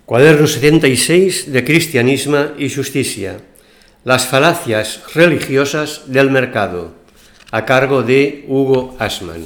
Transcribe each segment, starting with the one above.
Cuaderno 76 de Cristianisme y Justicia. Las falacias religiosas del mercado, a cargo de Hugo Assmann.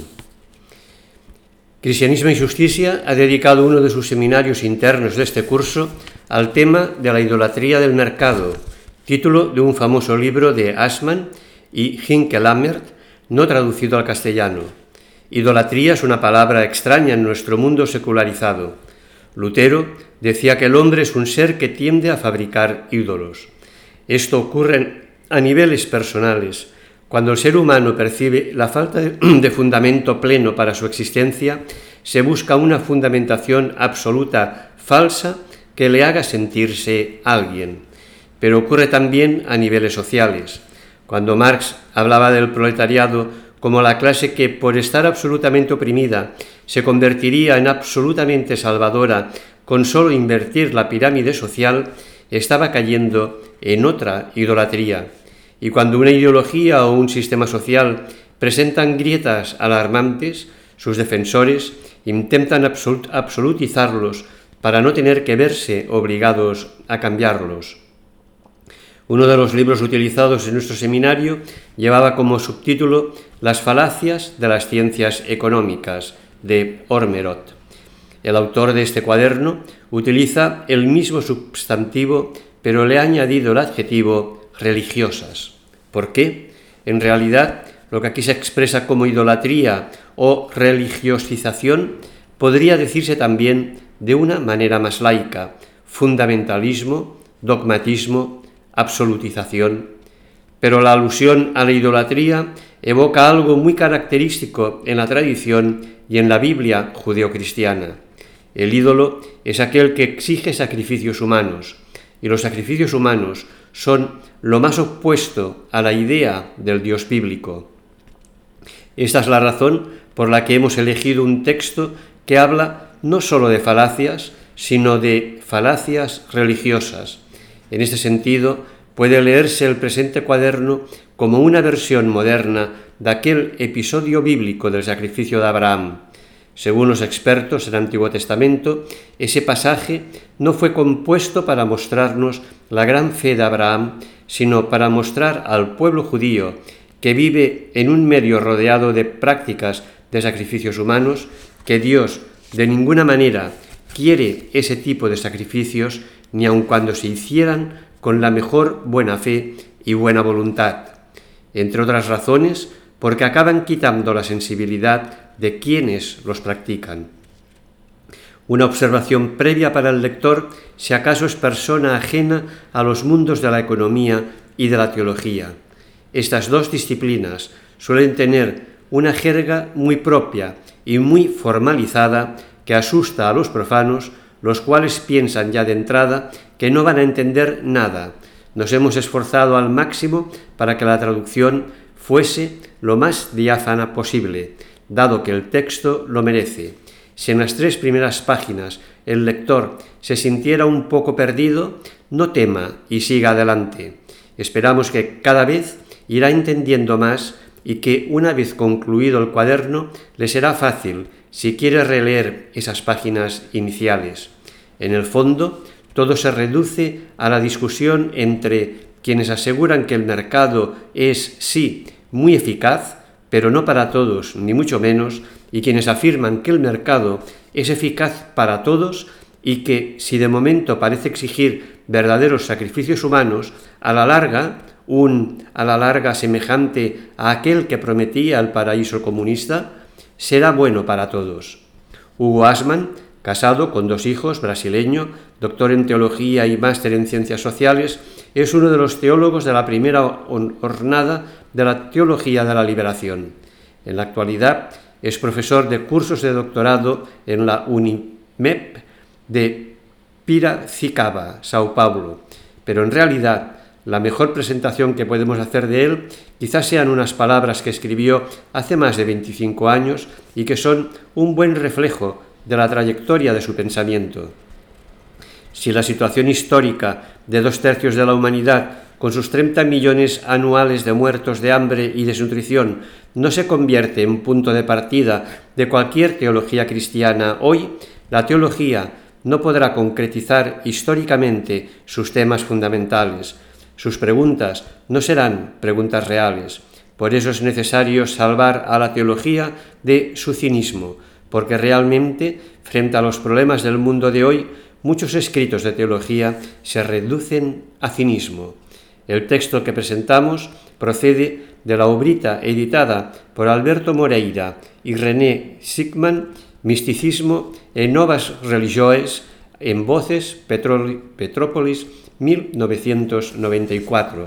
Cristianismo y Justicia ha dedicado uno de sus seminarios internos de este curso al tema de la idolatría del mercado, título de un famoso libro de Assmann y Hinke Lammert, no traducido al castellano. Idolatría es una palabra extraña en nuestro mundo secularizado. Lutero decía que el hombre es un ser que tiende a fabricar ídolos. Esto ocurre a niveles personales. Cuando el ser humano percibe la falta de fundamento pleno para su existencia, se busca una fundamentación absoluta falsa que le haga sentirse alguien. Pero ocurre también a niveles sociales. Cuando Marx hablaba del proletariado como la clase que, por estar absolutamente oprimida, se convertiría en absolutamente salvadora con solo invertir la pirámide social, estaba cayendo en otra idolatría. Y cuando una ideología o un sistema social presentan grietas alarmantes, sus defensores intentan absolutizarlos para no tener que verse obligados a cambiarlos. Uno de los libros utilizados en nuestro seminario llevaba como subtítulo Las falacias de las ciencias económicas, de Ormerod. El autor de este cuaderno utiliza el mismo sustantivo, pero le ha añadido el adjetivo religiosas. ¿Por qué? En realidad, lo que aquí se expresa como idolatría o religiosización podría decirse también de una manera más laica: fundamentalismo, dogmatismo, absolutización. Pero la alusión a la idolatría evoca algo muy característico en la tradición y en la Biblia judeocristiana. El ídolo es aquel que exige sacrificios humanos, y los sacrificios humanos son lo más opuesto a la idea del Dios bíblico. Esta es la razón por la que hemos elegido un texto que habla no solo de falacias, sino de falacias religiosas. En este sentido, puede leerse el presente cuaderno como una versión moderna de aquel episodio bíblico del sacrificio de Abraham. Según los expertos del Antiguo Testamento, ese pasaje no fue compuesto para mostrarnos la gran fe de Abraham, sino para mostrar al pueblo judío que vive en un medio rodeado de prácticas de sacrificios humanos, que Dios de ninguna manera quiere ese tipo de sacrificios, ni aun cuando se hicieran con la mejor buena fe y buena voluntad. Entre otras razones, porque acaban quitando la sensibilidad de quienes los practican. Una observación previa para el lector, si acaso es persona ajena a los mundos de la economía y de la teología. Estas dos disciplinas suelen tener una jerga muy propia y muy formalizada que asusta a los profanos, los cuales piensan ya de entrada que no van a entender nada. Nos hemos esforzado al máximo para que la traducción fuese lo más diáfana posible, dado que el texto lo merece. Si en las 3 primeras páginas el lector se sintiera un poco perdido, no tema y siga adelante. Esperamos que cada vez irá entendiendo más y que una vez concluido el cuaderno le será fácil si quiere releer esas páginas iniciales. En el fondo, todo se reduce a la discusión entre quienes aseguran que el mercado es, sí, muy eficaz, pero no para todos, ni mucho menos, y quienes afirman que el mercado es eficaz para todos y que, si de momento parece exigir verdaderos sacrificios humanos, a la larga semejante a aquel que prometía el paraíso comunista, será bueno para todos. Hugo Assmann, casado con 2 hijos, brasileño, doctor en teología y máster en ciencias sociales, es uno de los teólogos de la primera hornada de la teología de la liberación. En la actualidad es profesor de cursos de doctorado en la Unimep de Piracicaba, Sao Paulo. Pero en realidad, la mejor presentación que podemos hacer de él quizás sean unas palabras que escribió hace más de 25 años y que son un buen reflejo de la trayectoria de su pensamiento. Si la situación histórica de 2/3 de la humanidad, con sus 30 millones anuales de muertos de hambre y desnutrición, no se convierte en punto de partida de cualquier teología cristiana hoy, la teología no podrá concretizar históricamente sus temas fundamentales. Sus preguntas no serán preguntas reales. Por eso es necesario salvar a la teología de su cinismo, porque realmente, frente a los problemas del mundo de hoy, muchos escritos de teología se reducen a cinismo. El texto que presentamos procede de la obrita editada por Alberto Moreira y René Sigman, Misticismo e Novas Religioes, en Voces, Petrópolis, 1994.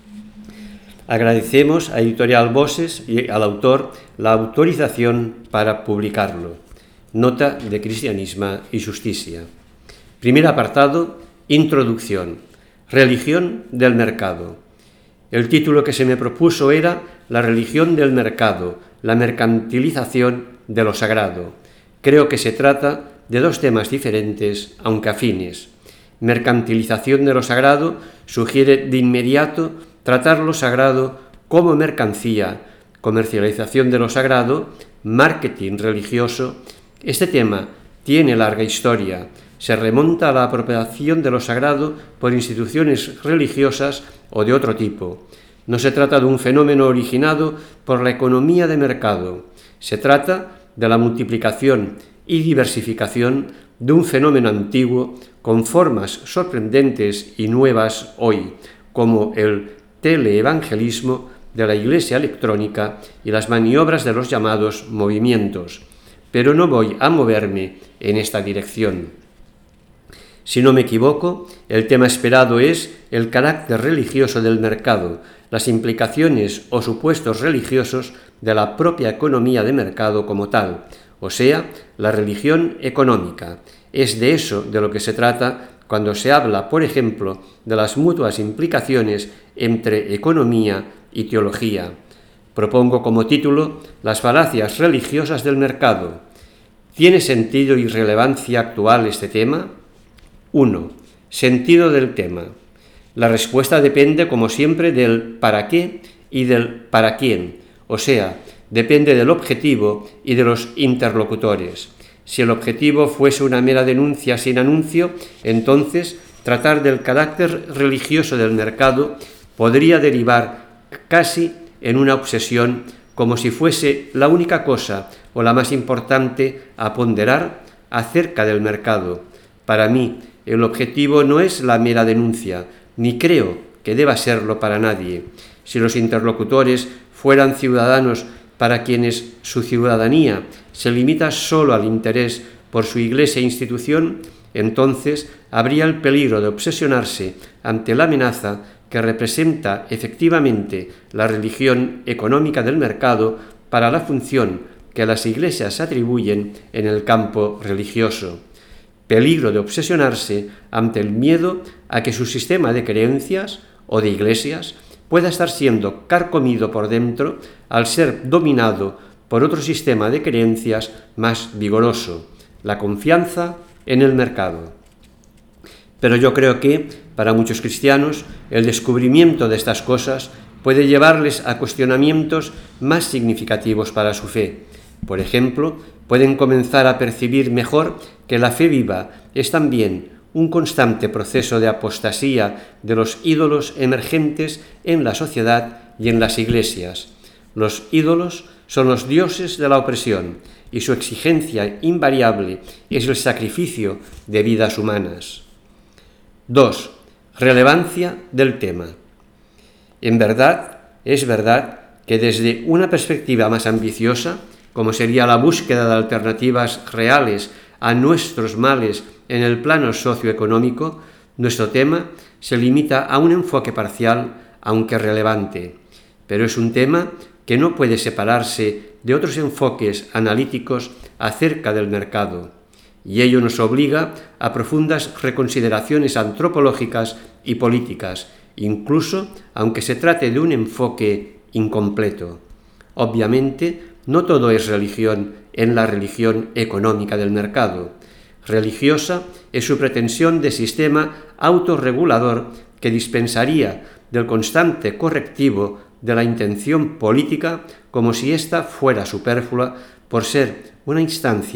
Agradecemos a Editorial Voces y al autor la autorización para publicarlo. Nota de Cristianisme y Justicia. Primer apartado, Introducción. Religión del mercado. El título que se me propuso era La religión del mercado, la mercantilización de lo sagrado. Creo que se trata de dos temas diferentes, aunque afines. Mercantilización de lo sagrado sugiere de inmediato tratar lo sagrado como mercancía. Comercialización de lo sagrado, marketing religioso. Este tema tiene larga historia. Se remonta a la apropiación de lo sagrado por instituciones religiosas o de otro tipo. No se trata de un fenómeno originado por la economía de mercado. Se trata de la multiplicación y diversificación de un fenómeno antiguo con formas sorprendentes y nuevas hoy, como el teleevangelismo de la Iglesia electrónica y las maniobras de los llamados movimientos. Pero no voy a moverme en esta dirección. Si no me equivoco, el tema esperado es el carácter religioso del mercado, las implicaciones o supuestos religiosos de la propia economía de mercado como tal, o sea, la religión económica. Es de eso de lo que se trata cuando se habla, por ejemplo, de las mutuas implicaciones entre economía y teología. Propongo como título Las falacias religiosas del mercado. ¿Tiene sentido y relevancia actual este tema? 1. Sentido del tema. La respuesta depende, como siempre, del para qué y del para quién, o sea, depende del objetivo y de los interlocutores. Si el objetivo fuese una mera denuncia sin anuncio, entonces tratar del carácter religioso del mercado podría derivar casi en una obsesión, como si fuese la única cosa o la más importante a ponderar acerca del mercado. Para mí, el objetivo no es la mera denuncia, ni creo que deba serlo para nadie. Si los interlocutores fueran ciudadanos para quienes su ciudadanía se limita solo al interés por su iglesia e institución, entonces habría el peligro de obsesionarse ante la amenaza que representa efectivamente la religión económica del mercado para la función que las iglesias atribuyen en el campo religioso. Peligro de obsesionarse ante el miedo a que su sistema de creencias o de iglesias pueda estar siendo carcomido por dentro al ser dominado por otro sistema de creencias más vigoroso, la confianza en el mercado. Pero yo creo que, para muchos cristianos, el descubrimiento de estas cosas puede llevarles a cuestionamientos más significativos para su fe. Por ejemplo, pueden comenzar a percibir mejor que la fe viva es también un constante proceso de apostasía de los ídolos emergentes en la sociedad y en las iglesias. Los ídolos son los dioses de la opresión y su exigencia invariable es el sacrificio de vidas humanas. 2. Relevancia del tema. En verdad, es verdad que desde una perspectiva más ambiciosa, como sería la búsqueda de alternativas reales a nuestros males en el plano socioeconómico, nuestro tema se limita a un enfoque parcial, aunque relevante. Pero es un tema que no puede separarse de otros enfoques analíticos acerca del mercado, y ello nos obliga a profundas reconsideraciones antropológicas y políticas, incluso aunque se trate de un enfoque incompleto. Obviamente, no todo es religión en la religión económica del mercado. Religiosa es su pretensión de sistema autorregulador que dispensaría del constante correctivo de la intención política como si ésta fuera superflua por ser una instancia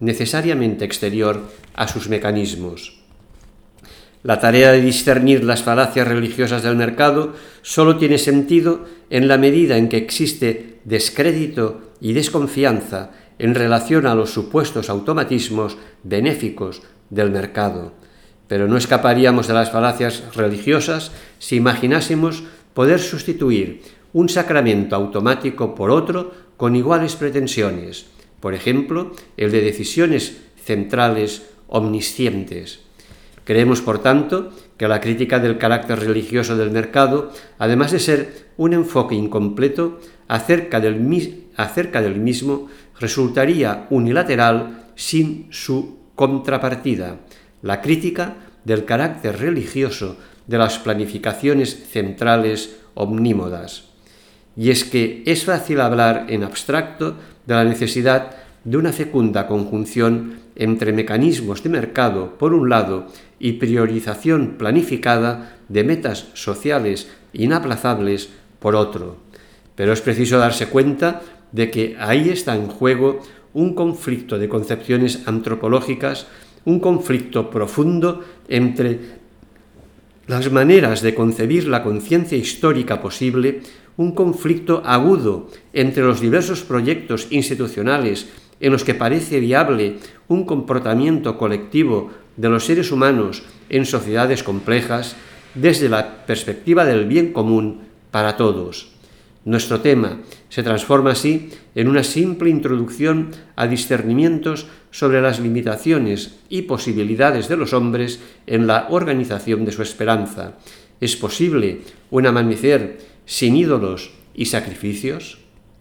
necesariamente exterior a sus mecanismos. La tarea de discernir las falacias religiosas del mercado solo tiene sentido en la medida en que existe descrédito y desconfianza en relación a los supuestos automatismos benéficos del mercado. Pero no escaparíamos de las falacias religiosas si imaginásemos poder sustituir un sacramento automático por otro con iguales pretensiones, por ejemplo, el de decisiones centrales omniscientes. Creemos, por tanto, que la crítica del carácter religioso del mercado, además de ser un enfoque incompleto acerca del mismo, resultaría unilateral sin su contrapartida, la crítica del carácter religioso de las planificaciones centrales omnímodas. Y es que es fácil hablar en abstracto de la necesidad de una fecunda conjunción entre mecanismos de mercado, por un lado, y priorización planificada de metas sociales inaplazables, por otro. Pero es preciso darse cuenta de que ahí está en juego un conflicto de concepciones antropológicas, un conflicto profundo entre las maneras de concebir la conciencia histórica posible, un conflicto agudo entre los diversos proyectos institucionales en los que parece viable un comportamiento colectivo de los seres humanos en sociedades complejas desde la perspectiva del bien común para todos. Nuestro tema se transforma así en una simple introducción a discernimientos sobre las limitaciones y posibilidades de los hombres en la organización de su esperanza. ¿Es posible un amanecer sin ídolos y sacrificios?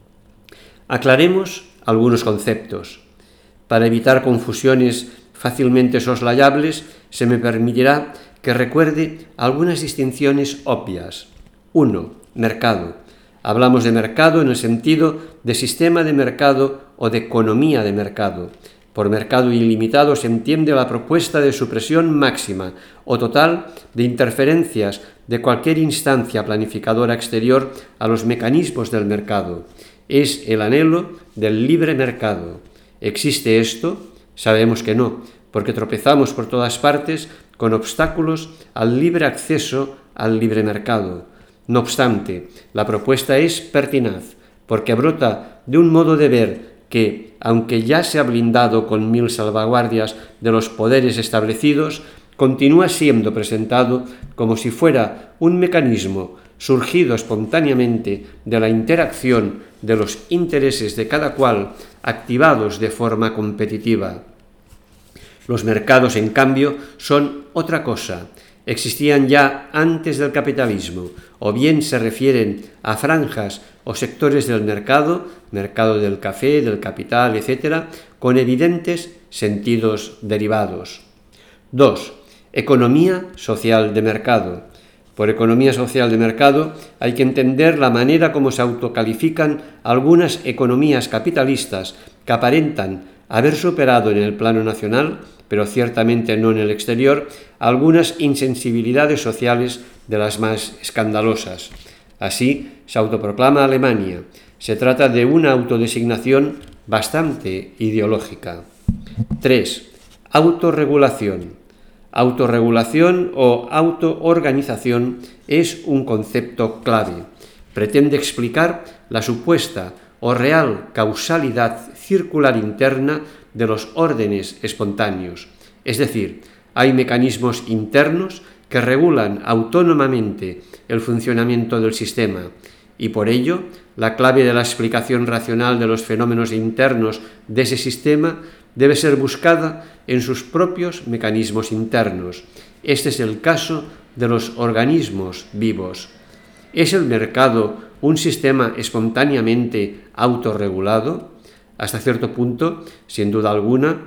Aclaremos algunos conceptos. Para evitar confusiones fácilmente soslayables, se me permitirá que recuerde algunas distinciones obvias. 1. Mercado. Hablamos de mercado en el sentido de sistema de mercado o de economía de mercado. Por mercado ilimitado se entiende la propuesta de supresión máxima o total de interferencias de cualquier instancia planificadora exterior a los mecanismos del mercado. Es el anhelo del libre mercado. ¿Existe esto? Sabemos que no, porque tropezamos por todas partes con obstáculos al libre acceso al libre mercado. No obstante, la propuesta es pertinaz, porque brota de un modo de ver que, aunque ya se ha blindado con 1000 salvaguardias de los poderes establecidos, continúa siendo presentado como si fuera un mecanismo surgido espontáneamente de la interacción de los intereses de cada cual activados de forma competitiva. Los mercados, en cambio, son otra cosa. Existían ya antes del capitalismo, o bien se refieren a franjas o sectores del mercado del café, del capital, etc., con evidentes sentidos derivados. 2. Economía social de mercado. Por economía social de mercado hay que entender la manera como se autocalifican algunas economías capitalistas que aparentan haber superado en el plano nacional, pero ciertamente no en el exterior, algunas insensibilidades sociales de las más escandalosas. Así se autoproclama Alemania. Se trata de una autodesignación bastante ideológica. 3. Autorregulación. Autorregulación o autoorganización es un concepto clave. Pretende explicar la supuesta o real causalidad circular interna de los órdenes espontáneos. Es decir, hay mecanismos internos que regulan autónomamente el funcionamiento del sistema y por ello la clave de la explicación racional de los fenómenos internos de ese sistema debe ser buscada en sus propios mecanismos internos. Este es el caso de los organismos vivos. ¿Es el mercado un sistema espontáneamente autorregulado? Hasta cierto punto, sin duda alguna.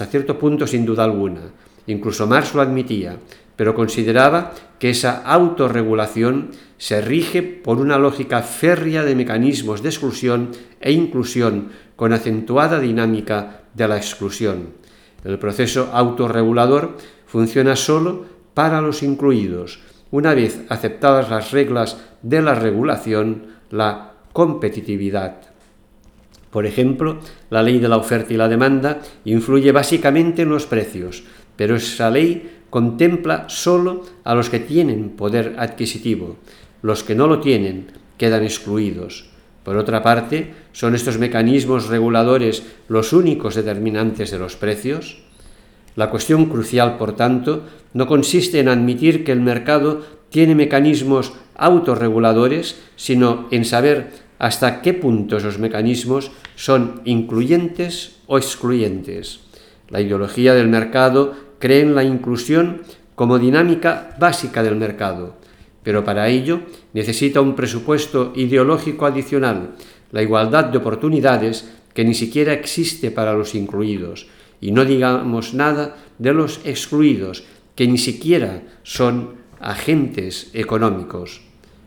Incluso Marx lo admitía, pero consideraba que esa autorregulación se rige por una lógica férrea de mecanismos de exclusión e inclusión con acentuada dinámica de la exclusión. El proceso autorregulador funciona solo para los incluidos. Una vez aceptadas las reglas de la regulación, la competitividad. Por ejemplo, la ley de la oferta y la demanda influye básicamente en los precios, pero esa ley contempla solo a los que tienen poder adquisitivo. Los que no lo tienen quedan excluidos. Por otra parte, ¿son estos mecanismos reguladores los únicos determinantes de los precios? La cuestión crucial, por tanto, no consiste en admitir que el mercado tiene mecanismos autorreguladores, sino en saber hasta qué punto esos mecanismos son incluyentes o excluyentes. La ideología del mercado cree en la inclusión como dinámica básica del mercado, pero para ello necesita un presupuesto ideológico adicional, la igualdad de oportunidades que ni siquiera existe para los incluidos, y no digamos nada de los excluidos, que ni siquiera son agentes económicos.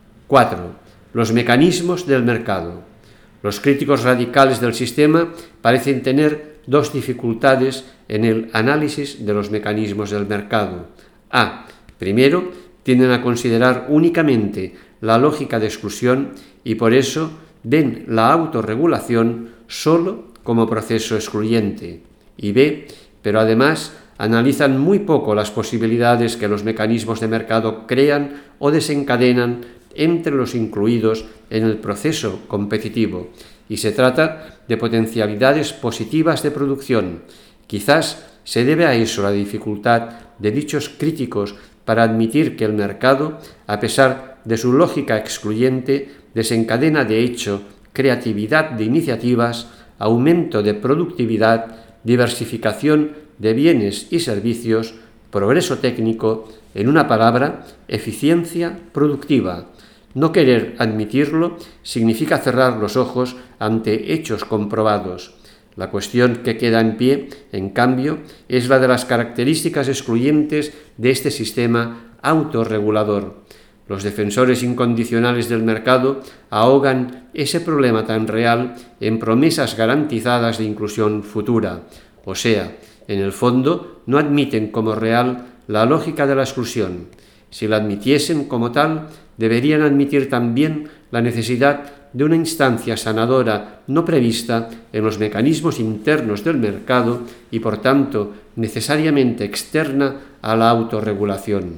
4. Los mecanismos del mercado. Los críticos radicales del sistema parecen tener dos dificultades en el análisis de los mecanismos del mercado. Primero, tienden a considerar únicamente la lógica de exclusión y por eso ven la autorregulación solo como proceso excluyente. Y B, pero además analizan muy poco las posibilidades que los mecanismos de mercado crean o desencadenan entre los incluidos en el proceso competitivo, y se trata de potencialidades positivas de producción. Quizás se debe a eso la dificultad de dichos críticos para admitir que el mercado, a pesar de su lógica excluyente, desencadena de hecho creatividad de iniciativas, aumento de productividad, diversificación de bienes y servicios, progreso técnico, en una palabra, eficiencia productiva. No querer admitirlo significa cerrar los ojos ante hechos comprobados. La cuestión que queda en pie, en cambio, es la de las características excluyentes de este sistema autorregulador. Los defensores incondicionales del mercado ahogan ese problema tan real en promesas garantizadas de inclusión futura, o sea, en el fondo no admiten como real la lógica de la exclusión. Si la admitiesen como tal, deberían admitir también la necesidad de una instancia sanadora no prevista en los mecanismos internos del mercado y, por tanto, necesariamente externa a la autorregulación.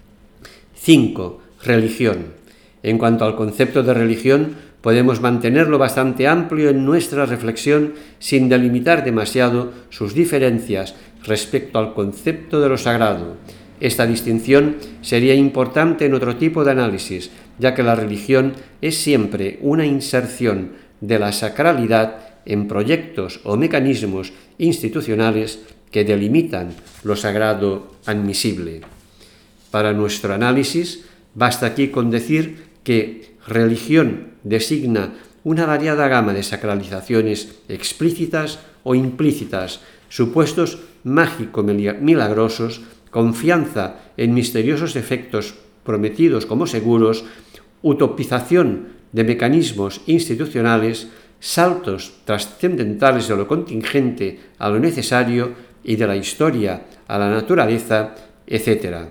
5. Religión. En cuanto al concepto de religión, podemos mantenerlo bastante amplio en nuestra reflexión sin delimitar demasiado sus diferencias respecto al concepto de lo sagrado. Esta distinción sería importante en otro tipo de análisis, ya que la religión es siempre una inserción de la sacralidad en proyectos o mecanismos institucionales que delimitan lo sagrado admisible. Para nuestro análisis, basta aquí con decir que religión designa una variada gama de sacralizaciones explícitas o implícitas, supuestos mágico-milagrosos, confianza en misteriosos efectos prometidos como seguros, utopización de mecanismos institucionales, saltos trascendentales de lo contingente a lo necesario y de la historia a la naturaleza, etc.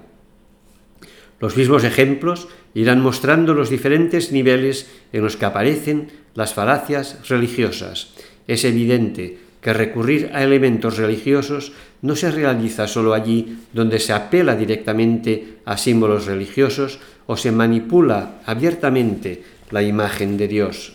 Los mismos ejemplos irán mostrando los diferentes niveles en los que aparecen las falacias religiosas. Es evidente que recurrir a elementos religiosos no se realiza solo allí donde se apela directamente a símbolos religiosos o se manipula abiertamente la imagen de Dios.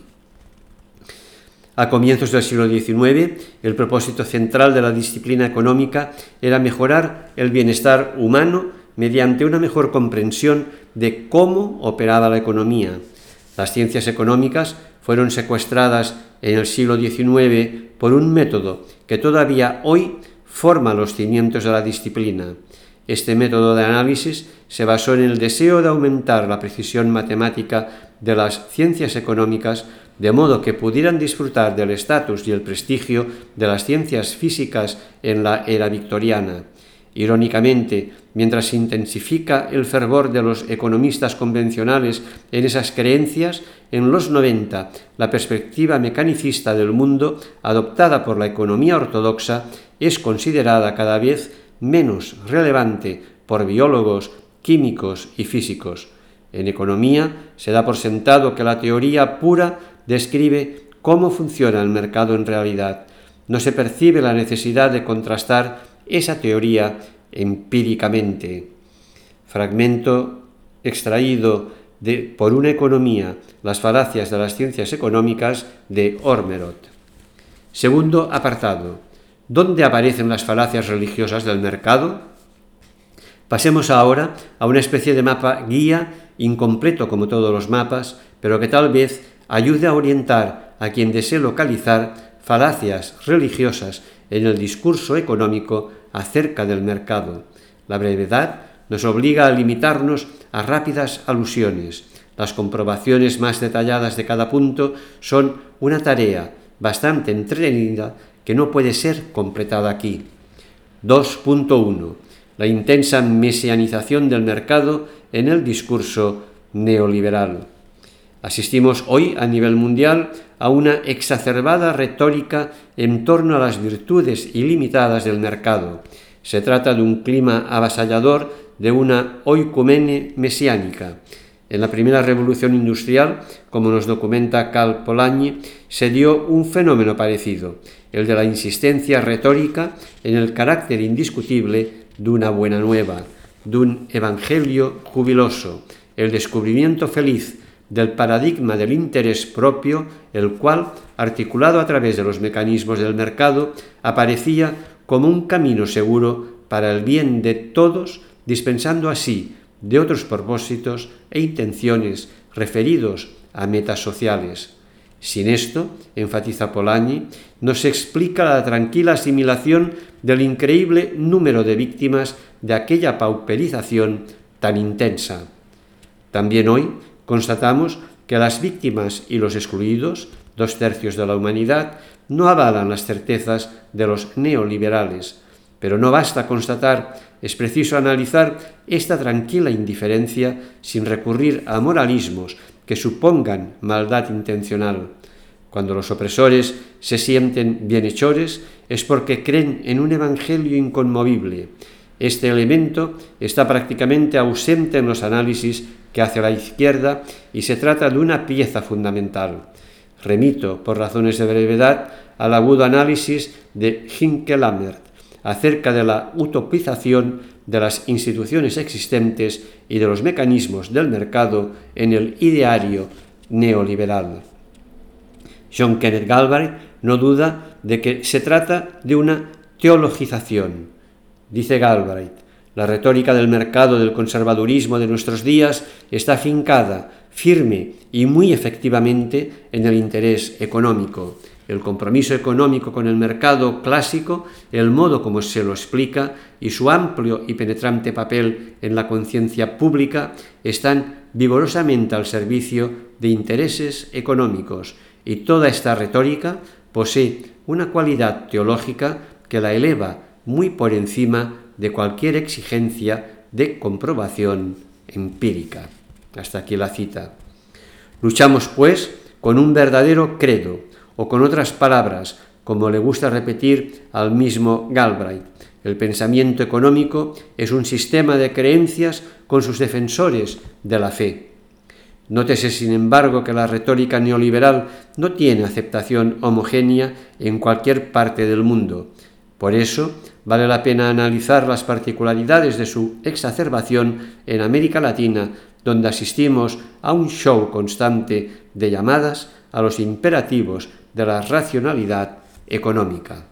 A comienzos del siglo XIX, el propósito central de la disciplina económica era mejorar el bienestar humano mediante una mejor comprensión de cómo operaba la economía. Las ciencias económicas fueron secuestradas en el siglo XIX por un método que todavía hoy forma los cimientos de la disciplina. Este método de análisis se basó en el deseo de aumentar la precisión matemática de las ciencias económicas de modo que pudieran disfrutar del estatus y el prestigio de las ciencias físicas en la era victoriana. Irónicamente, mientras se intensifica el fervor de los economistas convencionales en esas creencias, en los 90 la perspectiva mecanicista del mundo adoptada por la economía ortodoxa es considerada cada vez menos relevante por biólogos, químicos y físicos. En economía se da por sentado que la teoría pura describe cómo funciona el mercado en realidad. No se percibe la necesidad de contrastar esa teoría empíricamente. Fragmento extraído de Por una economía, las falacias de las ciencias económicas, de Ormerod. Segundo apartado. ¿Dónde aparecen las falacias religiosas del mercado? Pasemos ahora a una especie de mapa guía, incompleto como todos los mapas, pero que tal vez ayude a orientar a quien desee localizar falacias religiosas en el discurso económico acerca del mercado. La brevedad nos obliga a limitarnos a rápidas alusiones. Las comprobaciones más detalladas de cada punto son una tarea bastante entretenida que no puede ser completada aquí. 2.1. La intensa mesianización del mercado en el discurso neoliberal. Asistimos hoy a nivel mundial a una exacerbada retórica en torno a las virtudes ilimitadas del mercado. Se trata de un clima avasallador de una oikumene mesiánica. En la primera revolución industrial, como nos documenta Karl Polanyi, se dio un fenómeno parecido, el de la insistencia retórica en el carácter indiscutible de una buena nueva, de un evangelio jubiloso, el descubrimiento feliz del paradigma del interés propio, el cual, articulado a través de los mecanismos del mercado, aparecía como un camino seguro para el bien de todos, dispensando así de otros propósitos e intenciones referidos a metas sociales. Sin esto, enfatiza Polanyi, no se explica la tranquila asimilación del increíble número de víctimas de aquella pauperización tan intensa. También hoy constatamos que las víctimas y los excluidos, 2/3 de la humanidad, no avalan las certezas de los neoliberales. Pero no basta constatar, es preciso analizar esta tranquila indiferencia sin recurrir a moralismos que supongan maldad intencional. Cuando los opresores se sienten bienhechores es porque creen en un evangelio inconmovible. Este elemento está prácticamente ausente en los análisis que hace la izquierda y se trata de una pieza fundamental. Remito, por razones de brevedad, al agudo análisis de Hinke Lammert acerca de la utopización de las instituciones existentes y de los mecanismos del mercado en el ideario neoliberal. John Kenneth Galbraith no duda de que se trata de una teologización. Dice Galbraith, la retórica del mercado del conservadurismo de nuestros días está afincada, firme y muy efectivamente en el interés económico. El compromiso económico con el mercado clásico, el modo como se lo explica y su amplio y penetrante papel en la conciencia pública están vigorosamente al servicio de intereses económicos, y toda esta retórica posee una cualidad teológica que la eleva muy por encima de cualquier exigencia de comprobación empírica. Hasta aquí la cita. Luchamos, pues, con un verdadero credo, o con otras palabras, como le gusta repetir al mismo Galbraith. El pensamiento económico es un sistema de creencias con sus defensores de la fe. Nótese, sin embargo, que la retórica neoliberal no tiene aceptación homogénea en cualquier parte del mundo. Por eso, vale la pena analizar las particularidades de su exacerbación en América Latina, donde asistimos a un show constante de llamadas a los imperativos de la racionalidad económica.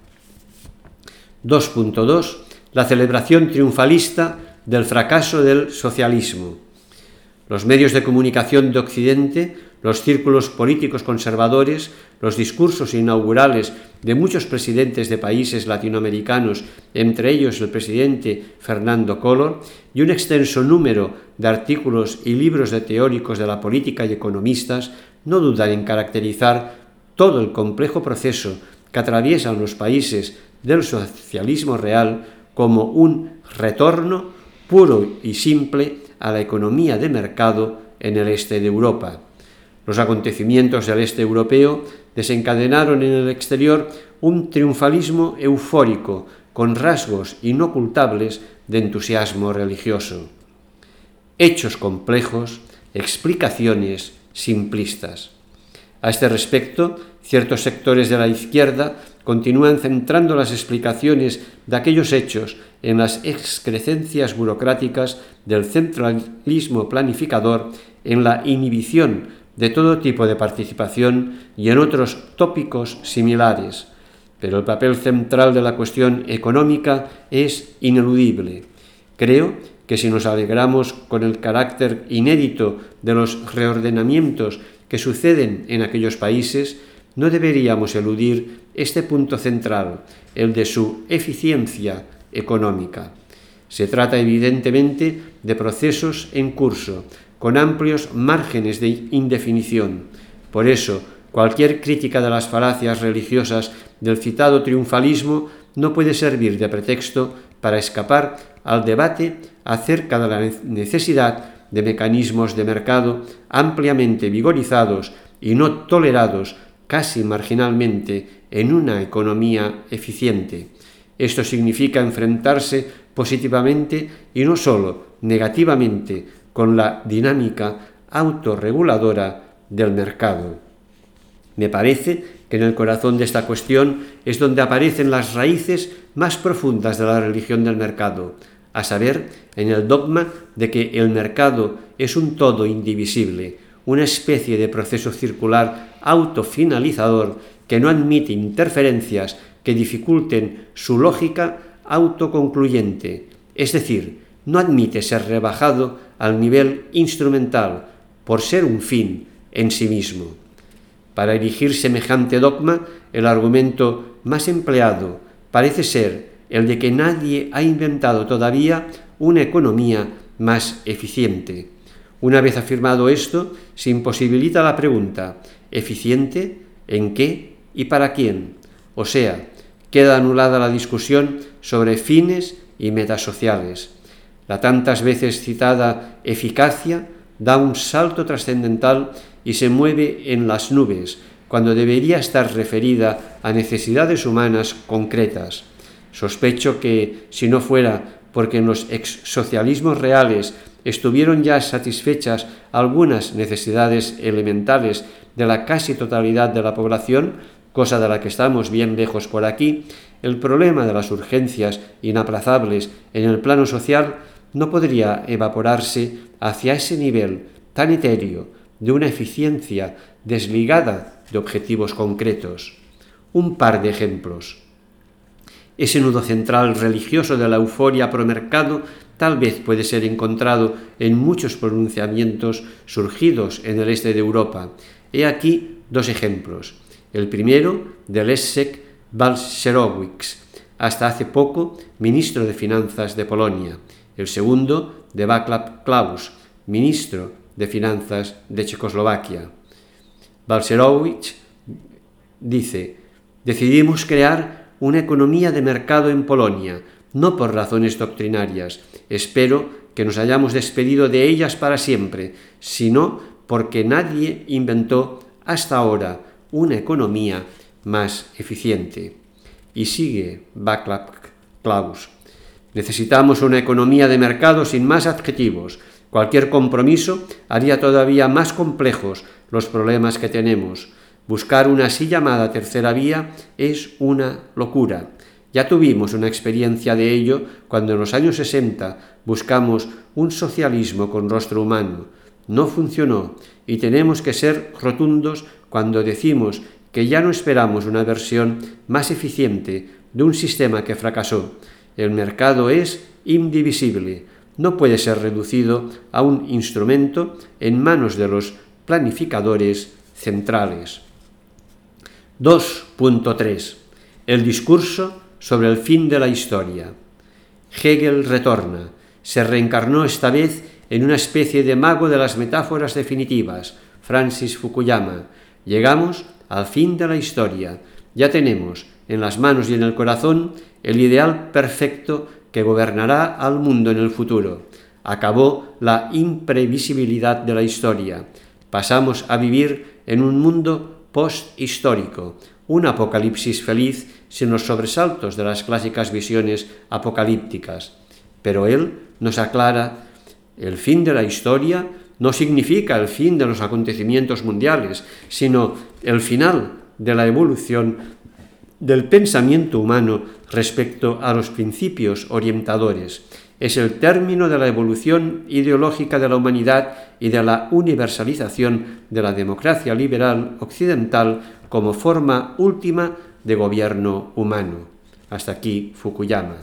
2.2. La celebración triunfalista del fracaso del socialismo. Los medios de comunicación de Occidente, los círculos políticos conservadores, los discursos inaugurales de muchos presidentes de países latinoamericanos, entre ellos el presidente Fernando Collor, y un extenso número de artículos y libros de teóricos de la política y economistas, no dudan en caracterizar todo el complejo proceso que atraviesan los países del socialismo real como un retorno puro y simple a la economía de mercado en el este de Europa. Los acontecimientos del este europeo desencadenaron en el exterior un triunfalismo eufórico con rasgos inocultables de entusiasmo religioso. Hechos complejos, explicaciones simplistas. A este respecto, Ciertos sectores de la izquierda continúan centrando las explicaciones de aquellos hechos en las excrecencias burocráticas del centralismo planificador, en la inhibición de todo tipo de participación y en otros tópicos similares. Pero el papel central de la cuestión económica es ineludible. Creo que si nos alegramos con el carácter inédito de los reordenamientos que suceden en aquellos países, no deberíamos eludir este punto central, el de su eficiencia económica. Se trata evidentemente de procesos en curso, con amplios márgenes de indefinición. Por eso, cualquier crítica de las falacias religiosas del citado triunfalismo no puede servir de pretexto para escapar al debate acerca de la necesidad de mecanismos de mercado ampliamente vigorizados y no tolerados casi marginalmente en una economía eficiente. Esto significa enfrentarse positivamente y no solo negativamente con la dinámica autorreguladora del mercado. Me parece que en el corazón de esta cuestión es donde aparecen las raíces más profundas de la religión del mercado, a saber, en el dogma de que el mercado es un todo indivisible, una especie de proceso circular autofinalizador que no admite interferencias que dificulten su lógica autoconcluyente, es decir, no admite ser rebajado al nivel instrumental por ser un fin en sí mismo. Para erigir semejante dogma, el argumento más empleado parece ser el de que nadie ha inventado todavía una economía más eficiente. Una vez afirmado esto, se imposibilita la pregunta ¿eficiente? ¿En qué? ¿Y para quién? O sea, queda anulada la discusión sobre fines y metas sociales. La tantas veces citada eficacia da un salto trascendental y se mueve en las nubes, cuando debería estar referida a necesidades humanas concretas. Sospecho que, si no fuera porque en los exsocialismos reales estuvieron ya satisfechas algunas necesidades elementales de la casi totalidad de la población, cosa de la que estamos bien lejos por aquí, el problema de las urgencias inaplazables en el plano social no podría evaporarse hacia ese nivel tan etéreo de una eficiencia desligada de objetivos concretos. Un par de ejemplos. Ese nudo central religioso de la euforia promercado tal vez puede ser encontrado en muchos pronunciamientos surgidos en el este de Europa. He aquí dos ejemplos. El primero de Leszek Balcerowicz, hasta hace poco ministro de Finanzas de Polonia. El segundo de Václav Klaus, ministro de Finanzas de Checoslovaquia. Balcerowicz dice: decidimos crear una economía de mercado en Polonia, no por razones doctrinarias. Espero que nos hayamos despedido de ellas para siempre, sino porque nadie inventó hasta ahora una economía más eficiente. Y sigue Václav Klaus: necesitamos una economía de mercado sin más adjetivos. Cualquier compromiso haría todavía más complejos los problemas que tenemos. Buscar una así llamada tercera vía es una locura. Ya tuvimos una experiencia de ello cuando en los años 60 buscamos un socialismo con rostro humano. No funcionó y tenemos que ser rotundos cuando decimos que ya no esperamos una versión más eficiente de un sistema que fracasó. El mercado es indivisible, no puede ser reducido a un instrumento en manos de los planificadores centrales. 2.3. El discurso sobre el fin de la historia. Hegel retorna. Se reencarnó esta vez en una especie de mago de las metáforas definitivas, Francis Fukuyama. Llegamos al fin de la historia. Ya tenemos en las manos y en el corazón el ideal perfecto que gobernará al mundo en el futuro. Acabó la imprevisibilidad de la historia. Pasamos a vivir en un mundo posthistórico, un apocalipsis feliz sin los sobresaltos de las clásicas visiones apocalípticas. Pero él nos aclara: el fin de la historia no significa el fin de los acontecimientos mundiales, sino el final de la evolución del pensamiento humano respecto a los principios orientadores. Es el término de la evolución ideológica de la humanidad y de la universalización de la democracia liberal occidental como forma última de gobierno humano. Hasta aquí Fukuyama.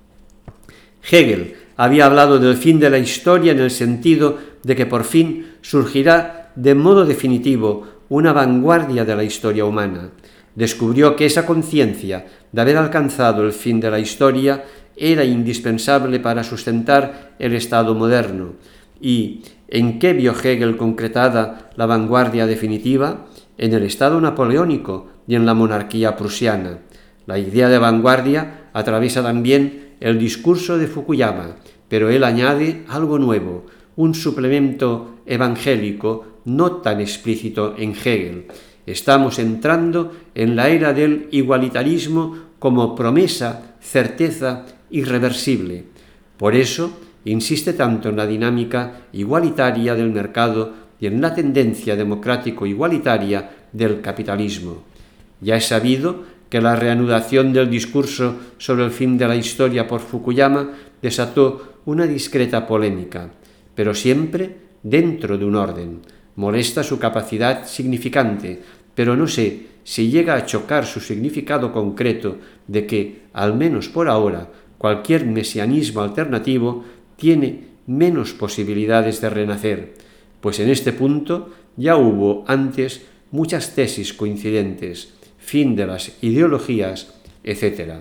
Hegel había hablado del fin de la historia en el sentido de que por fin surgirá de modo definitivo una vanguardia de la historia humana. Descubrió que esa conciencia de haber alcanzado el fin de la historia era indispensable para sustentar el Estado moderno. ¿Y en qué vio Hegel concretada la vanguardia definitiva? En el Estado napoleónico y en la monarquía prusiana. La idea de vanguardia atraviesa también el discurso de Fukuyama, pero él añade algo nuevo, un suplemento evangélico no tan explícito en Hegel. Estamos entrando en la era del igualitarismo como promesa, certeza irreversible. Por eso insiste tanto en la dinámica igualitaria del mercado y en la tendencia democrático-igualitaria del capitalismo. Ya es sabido que la reanudación del discurso sobre el fin de la historia por Fukuyama desató una discreta polémica, pero siempre dentro de un orden. Molesta su capacidad significante, pero no sé si llega a chocar su significado concreto de que, al menos por ahora, cualquier mesianismo alternativo tiene menos posibilidades de renacer, pues en este punto ya hubo antes muchas tesis coincidentes, fin de las ideologías, etc.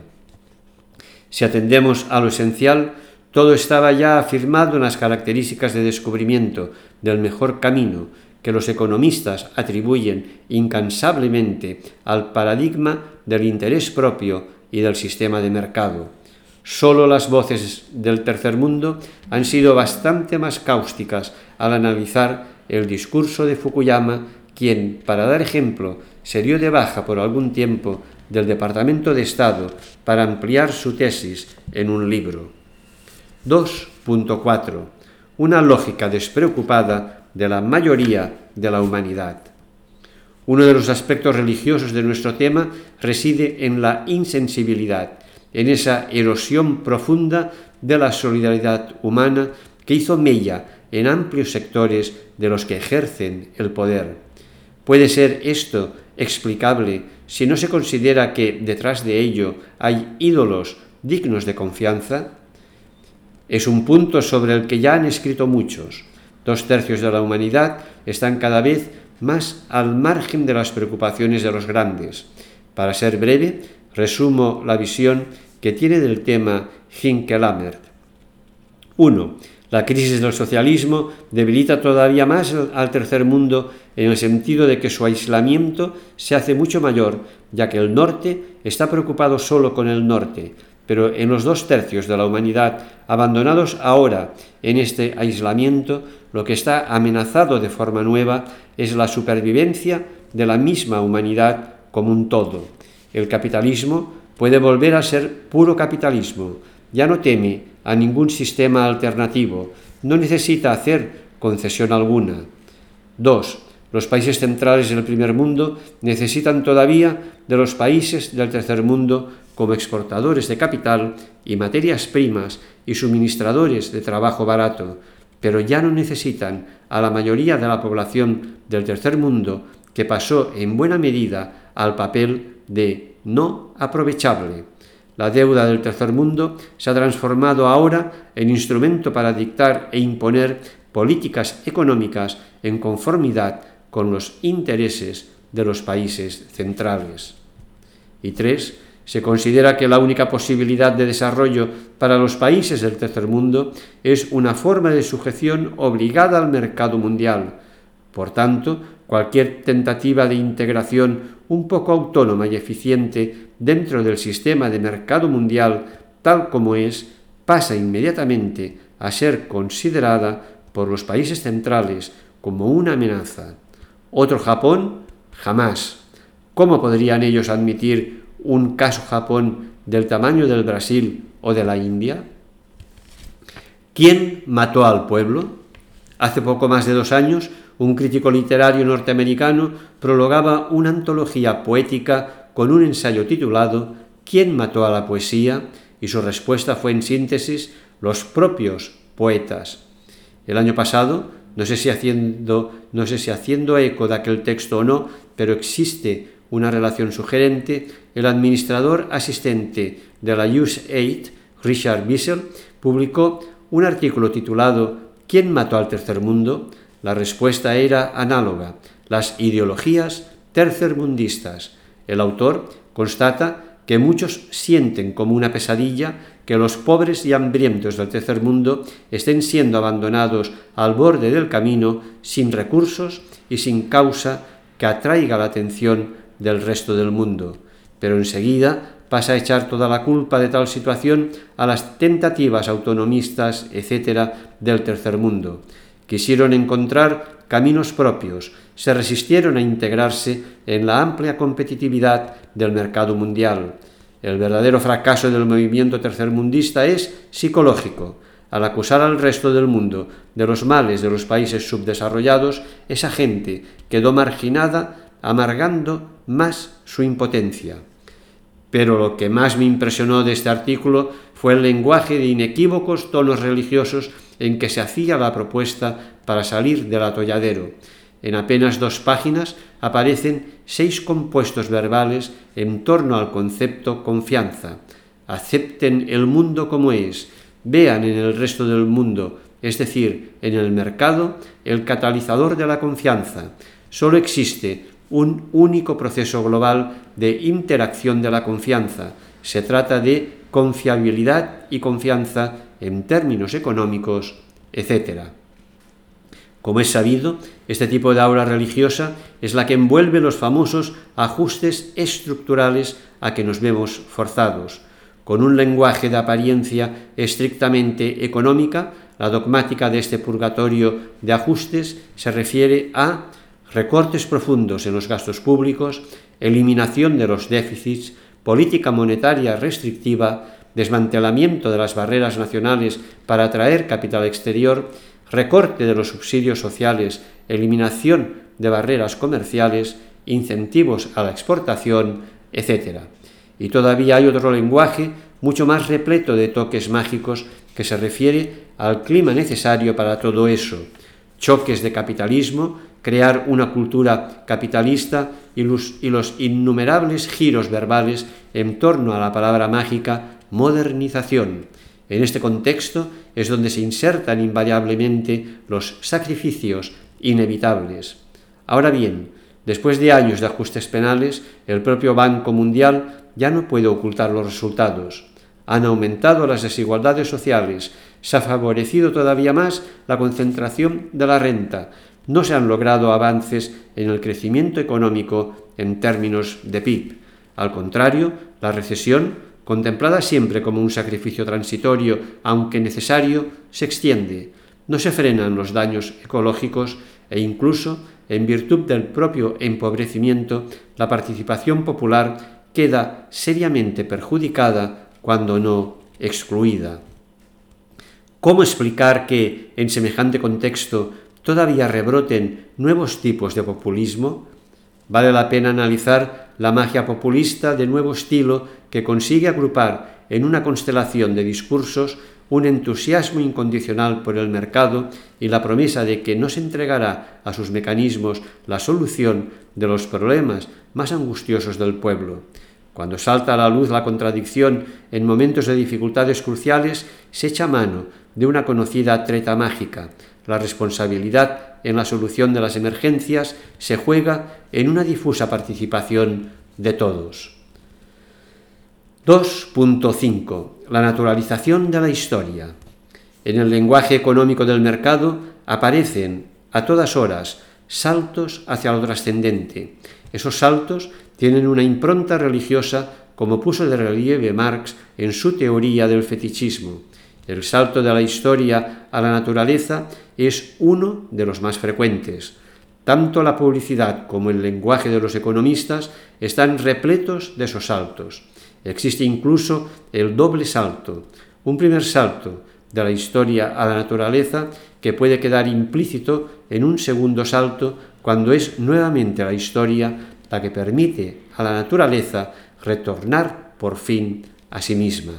Si atendemos a lo esencial, todo estaba ya afirmado en las características de descubrimiento del mejor camino que los economistas atribuyen incansablemente al paradigma del interés propio y del sistema de mercado. Solo las voces del tercer mundo han sido bastante más cáusticas al analizar el discurso de Fukuyama, quien, para dar ejemplo, se dio de baja por algún tiempo del Departamento de Estado para ampliar su tesis en un libro. 2.4. Una lógica despreocupada de la mayoría de la humanidad. Uno de los aspectos religiosos de nuestro tema reside en la insensibilidad, en esa erosión profunda de la solidaridad humana que hizo mella en amplios sectores de los que ejercen el poder. ¿Puede ser esto explicable si no se considera que detrás de ello hay ídolos dignos de confianza? Es un punto sobre el que ya han escrito muchos. 2/3 de la humanidad están cada vez más al margen de las preocupaciones de los grandes. Para ser breve, resumo la visión que tiene del tema Hinke Lammert. 1. La crisis del socialismo debilita todavía más al tercer mundo en el sentido de que su aislamiento se hace mucho mayor, ya que el norte está preocupado solo con el norte, pero en los 2/3 de la humanidad abandonados ahora en este aislamiento, lo que está amenazado de forma nueva es la supervivencia de la misma humanidad como un todo. El capitalismo puede volver a ser puro capitalismo, ya no teme a ningún sistema alternativo, no necesita hacer concesión alguna. 2. Los países centrales del primer mundo necesitan todavía de los países del tercer mundo como exportadores de capital y materias primas y suministradores de trabajo barato, pero ya no necesitan a la mayoría de la población del tercer mundo que pasó en buena medida al papel de no aprovechable. La deuda del tercer mundo se ha transformado ahora en instrumento para dictar e imponer políticas económicas en conformidad con los intereses de los países centrales. Y 3. Se considera que la única posibilidad de desarrollo para los países del tercer mundo es una forma de sujeción obligada al mercado mundial. Por tanto, cualquier tentativa de integración un poco autónoma y eficiente dentro del sistema de mercado mundial tal como es, pasa inmediatamente a ser considerada por los países centrales como una amenaza. ¿Otro Japón? Jamás. ¿Cómo podrían ellos admitir un caso Japón del tamaño del Brasil o de la India? ¿Quién mató al pueblo? Hace poco más de 2 años, un crítico literario norteamericano prologaba una antología poética con un ensayo titulado ¿Quién mató a la poesía? Y su respuesta fue en síntesis los propios poetas. El año pasado, no sé si haciendo eco de aquel texto o no, pero existe una relación sugerente, el administrador asistente de la USAID, Richard Bissell, publicó un artículo titulado ¿Quién mató al tercer mundo? La respuesta era análoga, las ideologías tercermundistas. El autor constata que muchos sienten como una pesadilla que los pobres y hambrientos del tercer mundo estén siendo abandonados al borde del camino sin recursos y sin causa que atraiga la atención del resto del mundo. Pero enseguida pasa a echar toda la culpa de tal situación a las tentativas autonomistas, etcétera, del tercer mundo. Quisieron encontrar caminos propios, se resistieron a integrarse en la amplia competitividad del mercado mundial. El verdadero fracaso del movimiento tercermundista es psicológico. Al acusar al resto del mundo de los males de los países subdesarrollados, esa gente quedó marginada, amargando más su impotencia. Pero lo que más me impresionó de este artículo fue el lenguaje de inequívocos tonos religiosos en que se hacía la propuesta para salir del atolladero. En apenas 2 páginas aparecen 6 compuestos verbales en torno al concepto confianza. Acepten el mundo como es, vean en el resto del mundo, es decir, en el mercado, el catalizador de la confianza. Solo existe un único proceso global de interacción de la confianza. Se trata de confiabilidad y confianza en términos económicos, etc. Como es sabido, este tipo de aura religiosa es la que envuelve los famosos ajustes estructurales a que nos vemos forzados. Con un lenguaje de apariencia estrictamente económica, la dogmática de este purgatorio de ajustes se refiere a recortes profundos en los gastos públicos, eliminación de los déficits, política monetaria restrictiva, desmantelamiento de las barreras nacionales para atraer capital exterior, recorte de los subsidios sociales, eliminación de barreras comerciales, incentivos a la exportación, etc. Y todavía hay otro lenguaje mucho más repleto de toques mágicos que se refiere al clima necesario para todo eso. Choques de capitalismo, crear una cultura capitalista y los innumerables giros verbales en torno a la palabra mágica modernización. En este contexto es donde se insertan invariablemente los sacrificios inevitables. Ahora bien, después de años de ajustes penales, el propio Banco Mundial ya no puede ocultar los resultados. Han aumentado las desigualdades sociales, se ha favorecido todavía más la concentración de la renta, no se han logrado avances en el crecimiento económico en términos de PIB. Al contrario, la recesión, contemplada siempre como un sacrificio transitorio, aunque necesario, se extiende. No se frenan los daños ecológicos e incluso, en virtud del propio empobrecimiento, la participación popular queda seriamente perjudicada, cuando no excluida. ¿Cómo explicar que, en semejante contexto, todavía rebroten nuevos tipos de populismo? Vale la pena analizar la magia populista de nuevo estilo que consigue agrupar en una constelación de discursos un entusiasmo incondicional por el mercado y la promesa de que no se entregará a sus mecanismos la solución de los problemas más angustiosos del pueblo. Cuando salta a la luz la contradicción en momentos de dificultades cruciales, se echa mano de una conocida treta mágica. La responsabilidad en la solución de las emergencias se juega en una difusa participación de todos. 2.5. La naturalización de la historia. En el lenguaje económico del mercado aparecen a todas horas saltos hacia lo trascendente. Esos saltos tienen una impronta religiosa, como puso de relieve Marx en su teoría del fetichismo. El salto de la historia a la naturaleza es uno de los más frecuentes. Tanto la publicidad como el lenguaje de los economistas están repletos de esos saltos. Existe incluso el doble salto. Un primer salto de la historia a la naturaleza que puede quedar implícito en un segundo salto cuando es nuevamente la historia la que permite a la naturaleza retornar por fin a sí misma.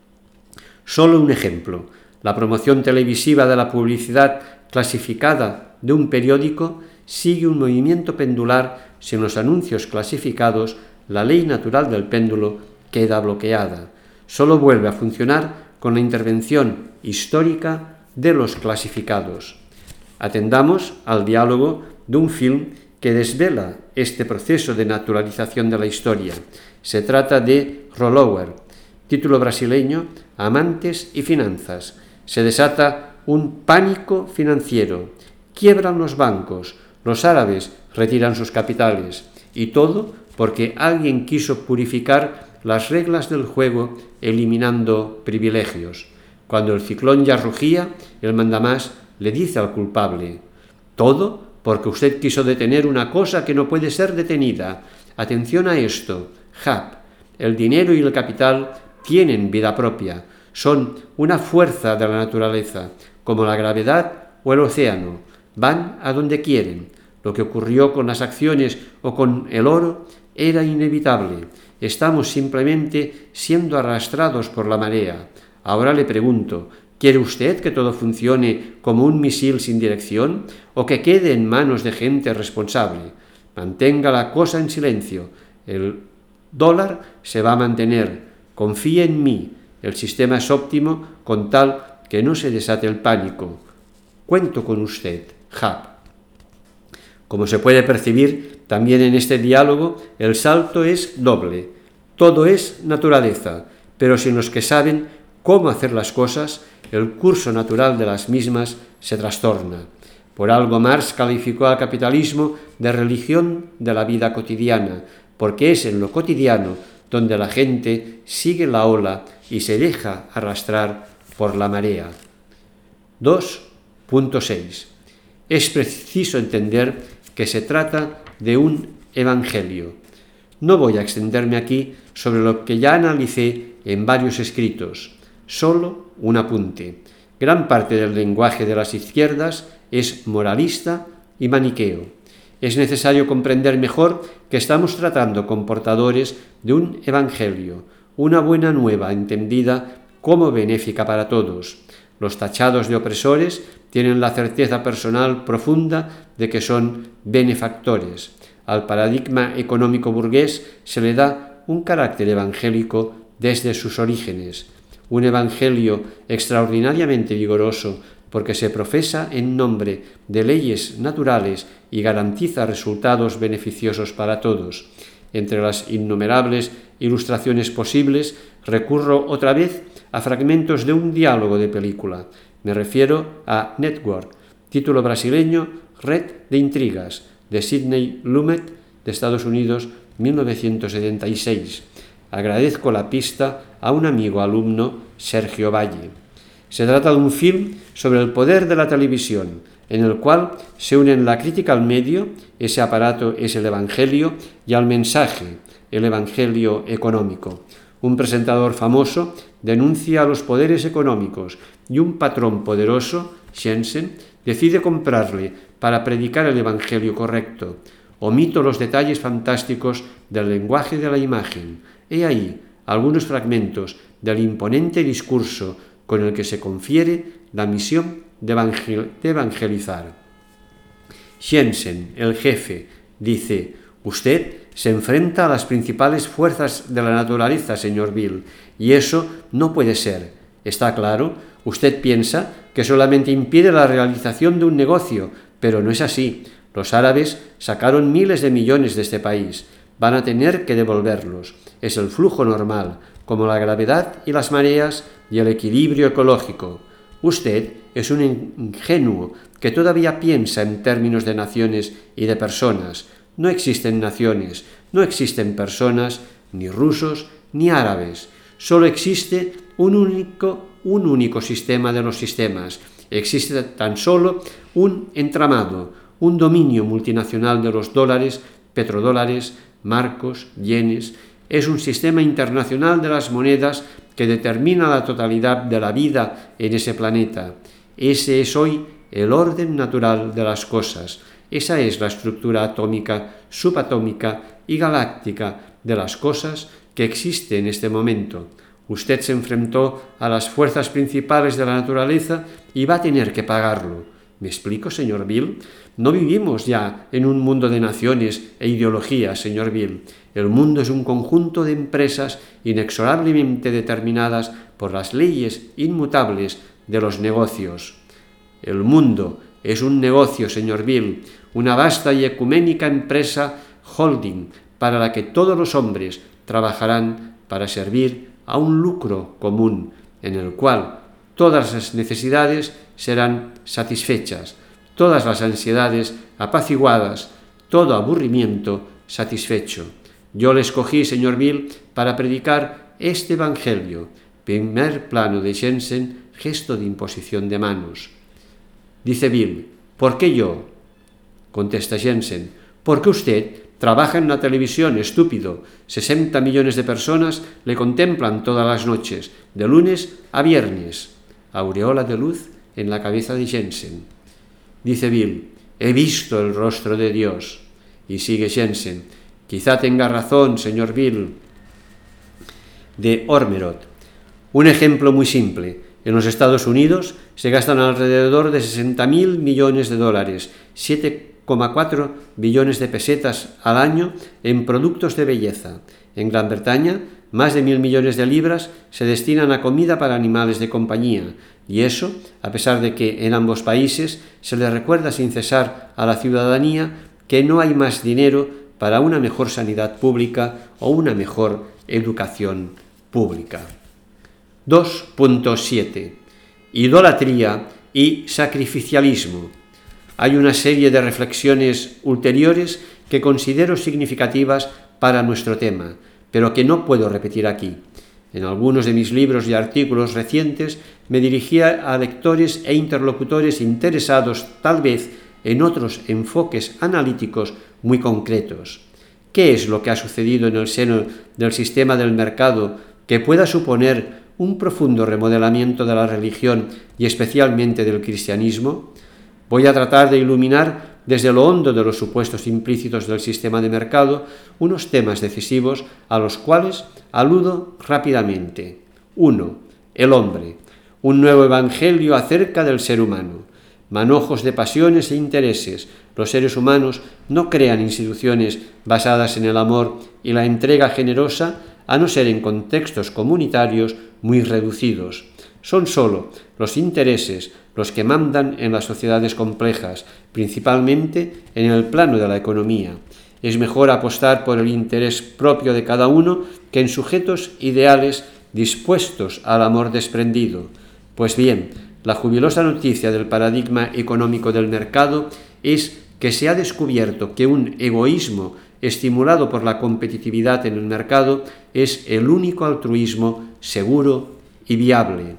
Solo un ejemplo: la promoción televisiva de la publicidad clasificada de un periódico sigue un movimiento pendular. Si en los anuncios clasificados la ley natural del péndulo queda bloqueada. Solo vuelve a funcionar con la intervención histórica de los clasificados. Atendamos al diálogo de un film que desvela este proceso de naturalización de la historia. Se trata de Rollover, título brasileño, Amantes y finanzas. Se desata un pánico financiero. Quiebran los bancos, los árabes retiran sus capitales, y todo porque alguien quiso purificar las reglas del juego eliminando privilegios. Cuando el ciclón ya rugía, el mandamás le dice al culpable: todo porque usted quiso detener una cosa que no puede ser detenida. Atención a esto, Hap. El dinero y el capital tienen vida propia, son una fuerza de la naturaleza, como la gravedad o el océano, van a donde quieren. Lo que ocurrió con las acciones o con el oro era inevitable. Estamos simplemente siendo arrastrados por la marea. Ahora le pregunto, ¿quiere usted que todo funcione como un misil sin dirección o que quede en manos de gente responsable? Mantenga la cosa en silencio. El dólar se va a mantener. Confíe en mí. El sistema es óptimo con tal que no se desate el pánico. Cuento con usted, Hap. Como se puede percibir, también en este diálogo el salto es doble. Todo es naturaleza, pero sin los que saben cómo hacer las cosas, el curso natural de las mismas se trastorna. Por algo Marx calificó al capitalismo de religión de la vida cotidiana, porque es en lo cotidiano donde la gente sigue la ola y se deja arrastrar por la marea. 2.6. Es preciso entender que se trata de un evangelio. No voy a extenderme aquí sobre lo que ya analicé en varios escritos, solo un apunte. Gran parte del lenguaje de las izquierdas es moralista y maniqueo. Es necesario comprender mejor que estamos tratando con portadores de un evangelio, una buena nueva entendida como benéfica para todos. Los tachados de opresores tienen la certeza personal profunda de que son benefactores. Al paradigma económico burgués se le da un carácter evangélico desde sus orígenes, un evangelio extraordinariamente vigoroso porque se profesa en nombre de leyes naturales y garantiza resultados beneficiosos para todos. Entre las innumerables ilustraciones posibles, recurro otra vez a fragmentos de un diálogo de película. Me refiero a Network, título brasileño Red de Intrigas, de Sidney Lumet, de Estados Unidos, 1976. Agradezco la pista a un amigo alumno, Sergio Valle. Se trata de un film sobre el poder de la televisión, en el cual se unen la crítica al medio, ese aparato es el evangelio, y al mensaje, el evangelio económico. Un presentador famoso denuncia a los poderes económicos y un patrón poderoso, Jensen, decide comprarle para predicar el evangelio correcto. Omito los detalles fantásticos del lenguaje de la imagen. He ahí algunos fragmentos del imponente discurso con el que se confiere la misión de evangelizar. Jensen, el jefe, dice: usted se enfrenta a las principales fuerzas de la naturaleza, señor Bill, y eso no puede ser. ¿Está claro? Usted piensa que solamente impide la realización de un negocio, pero no es así. Los árabes sacaron miles de millones de este país. Van a tener que devolverlos. Es el flujo normal, como la gravedad y las mareas y el equilibrio ecológico. Usted es un ingenuo que todavía piensa en términos de naciones y de personas. No existen naciones, no existen personas, ni rusos ni árabes. Solo existe un único sistema de los sistemas. Existe tan solo un entramado, un dominio multinacional de los dólares, petrodólares, marcos, yenes. es un sistema internacional de las monedas que determina la totalidad de la vida en ese planeta. Ese es hoy el orden natural de las cosas. Esa es la estructura atómica, subatómica y galáctica de las cosas que existe en este momento. Usted se enfrentó a las fuerzas principales de la naturaleza y va a tener que pagarlo. ¿Me explico, señor Bill? No vivimos ya en un mundo de naciones e ideologías, señor Bill. El mundo es un conjunto de empresas inexorablemente determinadas por las leyes inmutables de los negocios. El mundo es un negocio, señor Bill, una vasta y ecuménica empresa holding para la que todos los hombres trabajarán para servir a un lucro común, en el cual todas las necesidades serán satisfechas, todas las ansiedades apaciguadas, todo aburrimiento satisfecho. Yo le escogí, señor Bill, para predicar este evangelio. Primer plano de Jensen, gesto de imposición de manos. Dice Bill, ¿por qué yo? Contesta Jensen, porque usted trabaja en la televisión, estúpido. 60 millones de personas le contemplan todas las noches, de lunes a viernes. Aureola de luz en la cabeza de Jensen. Dice Bill, he visto el rostro de Dios. Y sigue Jensen, quizá tenga razón, señor Bill. De Ormerod. Un ejemplo muy simple. En los Estados Unidos se gastan alrededor de 60.000 millones de dólares, 7,4 billones de pesetas al año en productos de belleza. En Gran Bretaña, más de 1.000 millones de libras se destinan a comida para animales de compañía, y eso, a pesar de que en ambos países se le recuerda sin cesar a la ciudadanía que no hay más dinero para una mejor sanidad pública o una mejor educación pública. 2.7. Idolatría y sacrificialismo. Hay una serie de reflexiones ulteriores que considero significativas para nuestro tema, pero que no puedo repetir aquí. En algunos de mis libros y artículos recientes me dirigía a lectores e interlocutores interesados tal vez en otros enfoques analíticos muy concretos. ¿Qué es lo que ha sucedido en el seno del sistema del mercado que pueda suponer un profundo remodelamiento de la religión y especialmente del cristianismo? Voy a tratar de iluminar desde lo hondo de los supuestos implícitos del sistema de mercado unos temas decisivos a los cuales aludo rápidamente. 1. El hombre. Un nuevo evangelio acerca del ser humano. Manojos de pasiones e intereses. Los seres humanos no crean instituciones basadas en el amor y la entrega generosa, a no ser en contextos comunitarios muy reducidos. Son sólo los intereses los que mandan en las sociedades complejas, principalmente en el plano de la economía. Es mejor apostar por el interés propio de cada uno que en sujetos ideales dispuestos al amor desprendido. Pues bien, la jubilosa noticia del paradigma económico del mercado es que se ha descubierto que un egoísmo estimulado por la competitividad en el mercado es el único altruismo seguro y viable.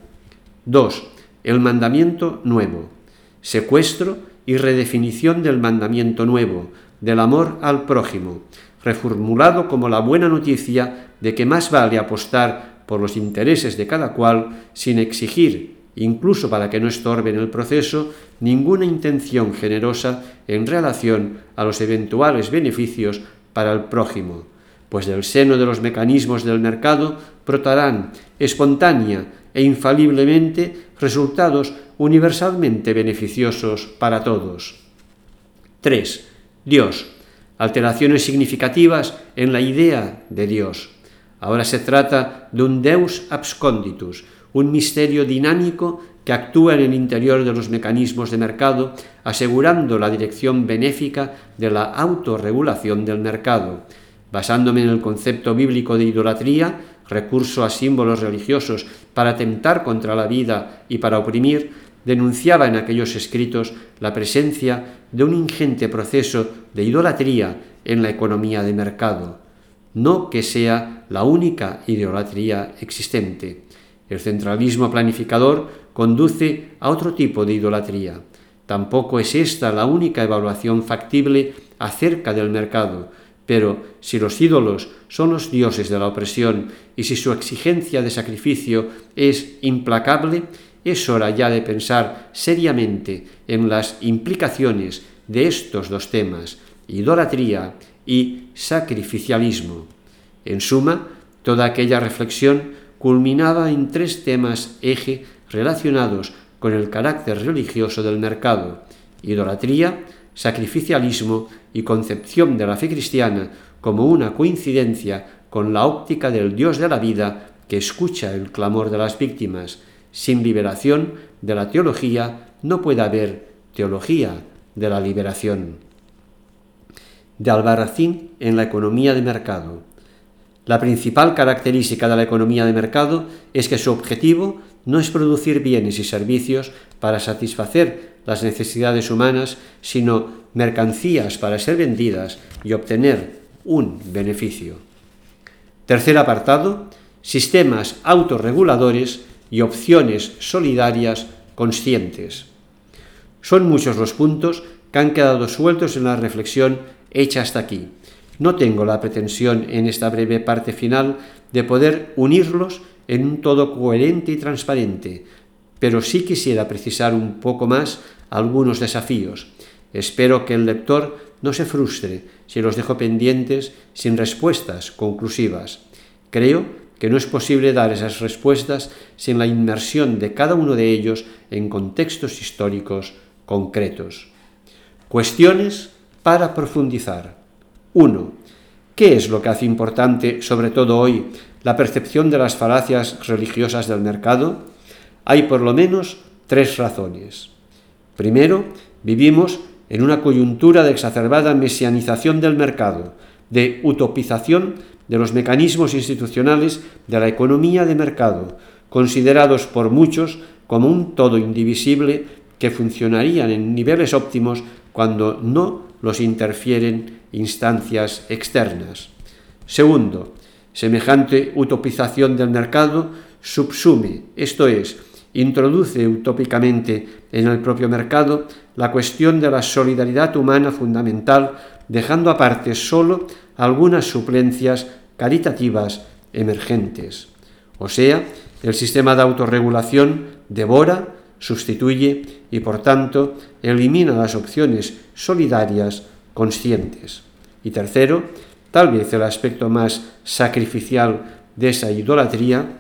2. El mandamiento nuevo. Secuestro y redefinición del mandamiento nuevo, del amor al prójimo, reformulado como la buena noticia de que más vale apostar por los intereses de cada cual sin exigir, incluso para que no estorben el proceso, ninguna intención generosa en relación a los eventuales beneficios para el prójimo, pues del seno de los mecanismos del mercado brotarán espontánea e infaliblemente resultados universalmente beneficiosos para todos. 3. Dios. Alteraciones significativas en la idea de Dios. Ahora se trata de un Deus absconditus, un misterio dinámico que actúa en el interior de los mecanismos de mercado, asegurando la dirección benéfica de la autorregulación del mercado. Basándome en el concepto bíblico de idolatría, recurso a símbolos religiosos para atentar contra la vida y para oprimir, denunciaba en aquellos escritos la presencia de un ingente proceso de idolatría en la economía de mercado. No que sea la única idolatría existente. El centralismo planificador conduce a otro tipo de idolatría. Tampoco es esta la única evaluación factible acerca del mercado, Pero si los ídolos son los dioses de la opresión y si su exigencia de sacrificio es implacable, es hora ya de pensar seriamente en las implicaciones de estos dos temas, idolatría y sacrificialismo. En suma, toda aquella reflexión culminaba en tres temas eje relacionados con el carácter religioso del mercado: idolatría, sacrificialismo y concepción de la fe cristiana como una coincidencia con la óptica del Dios de la vida que escucha el clamor de las víctimas. Sin liberación de la teología no puede haber teología de la liberación. De Albarracín en la economía de mercado. La principal característica de la economía de mercado es que su objetivo no es producir bienes y servicios para satisfacer las necesidades humanas, sino mercancías para ser vendidas y obtener un beneficio. Tercer apartado: sistemas autorreguladores y opciones solidarias conscientes. Son muchos los puntos que han quedado sueltos en la reflexión hecha hasta aquí. No tengo la pretensión en esta breve parte final de poder unirlos en un todo coherente y transparente, pero sí quisiera precisar un poco más algunos desafíos. Espero que el lector no se frustre si los dejo pendientes sin respuestas conclusivas. Creo que no es posible dar esas respuestas sin la inmersión de cada uno de ellos en contextos históricos concretos. Cuestiones para profundizar. 1. ¿Qué es lo que hace importante, sobre todo hoy, la percepción de las falacias religiosas del mercado? Hay por lo menos tres razones. Primero, vivimos en una coyuntura de exacerbada mesianización del mercado, de utopización de los mecanismos institucionales de la economía de mercado, considerados por muchos como un todo indivisible que funcionarían en niveles óptimos cuando no los interfieren instancias externas. Segundo, semejante utopización del mercado subsume, esto es, introduce utópicamente en el propio mercado la cuestión de la solidaridad humana fundamental, dejando aparte solo algunas suplencias caritativas emergentes. O sea, el sistema de autorregulación devora, sustituye y, por tanto, elimina las opciones solidarias conscientes. Y tercero, tal vez el aspecto más sacrificial de esa idolatría,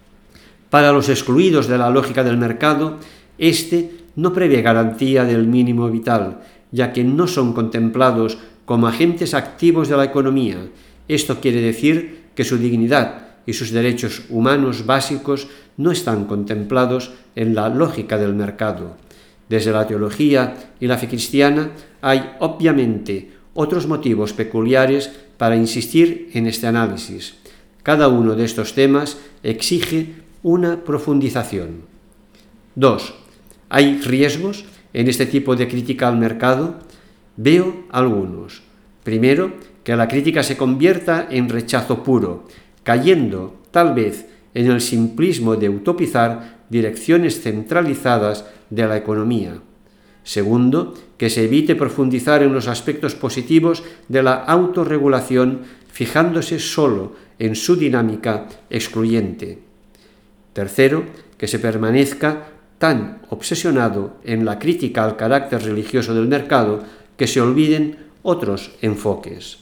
para los excluidos de la lógica del mercado, este no prevé garantía del mínimo vital, ya que no son contemplados como agentes activos de la economía. Esto quiere decir que su dignidad y sus derechos humanos básicos no están contemplados en la lógica del mercado. Desde la teología y la fe cristiana hay, obviamente, otros motivos peculiares para insistir en este análisis. Cada uno de estos temas exige una profundización. 2. ¿Hay riesgos en este tipo de crítica al mercado? Veo algunos. Primero, que la crítica se convierta en rechazo puro, cayendo, tal vez, en el simplismo de utopizar direcciones centralizadas de la economía. Segundo, que se evite profundizar en los aspectos positivos de la autorregulación, fijándose solo en su dinámica excluyente. Tercero, que se permanezca tan obsesionado en la crítica al carácter religioso del mercado que se olviden otros enfoques.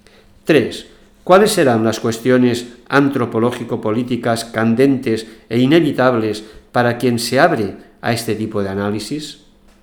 3. ¿Cuáles serán las cuestiones antropológico-políticas candentes e inevitables para quien se abre a este tipo de análisis?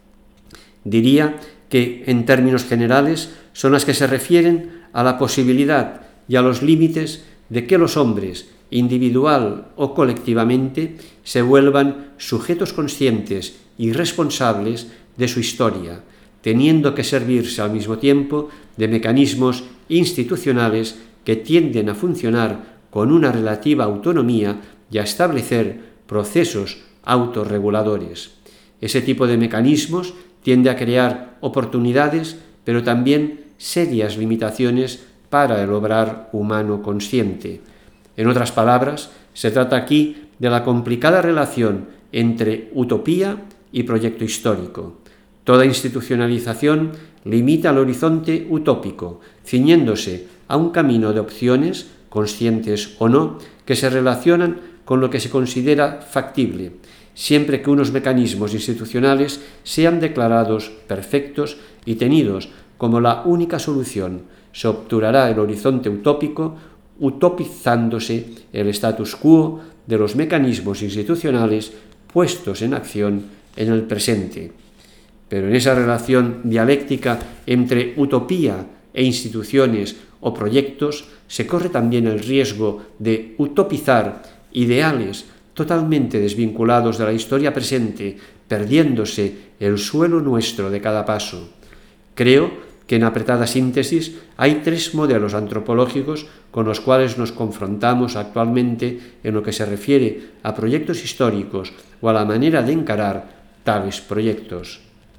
Diría que, en términos generales, son las que se refieren a la posibilidad y a los límites de que los hombres, individual o colectivamente, se vuelvan sujetos conscientes y responsables de su historia, teniendo que servirse al mismo tiempo de mecanismos institucionales que tienden a funcionar con una relativa autonomía y a establecer procesos autorreguladores. Ese tipo de mecanismos tiende a crear oportunidades, pero también serias limitaciones para el obrar humano consciente. En otras palabras, se trata aquí de la complicada relación entre utopía y proyecto histórico. Toda institucionalización limita el horizonte utópico, ciñéndose a un camino de opciones, conscientes o no, que se relacionan con lo que se considera factible, siempre que unos mecanismos institucionales sean declarados perfectos y tenidos como la única solución. Se obturará el horizonte utópico, utopizándose el status quo de los mecanismos institucionales puestos en acción en el presente. Pero en esa relación dialéctica entre utopía e instituciones o proyectos se corre también el riesgo de utopizar ideales totalmente desvinculados de la historia presente, perdiéndose el suelo nuestro de cada paso. Creo que en apretada síntesis hay tres modelos antropológicos con los cuales nos confrontamos actualmente en lo que se refiere a proyectos históricos o a la manera de encarar tales proyectos.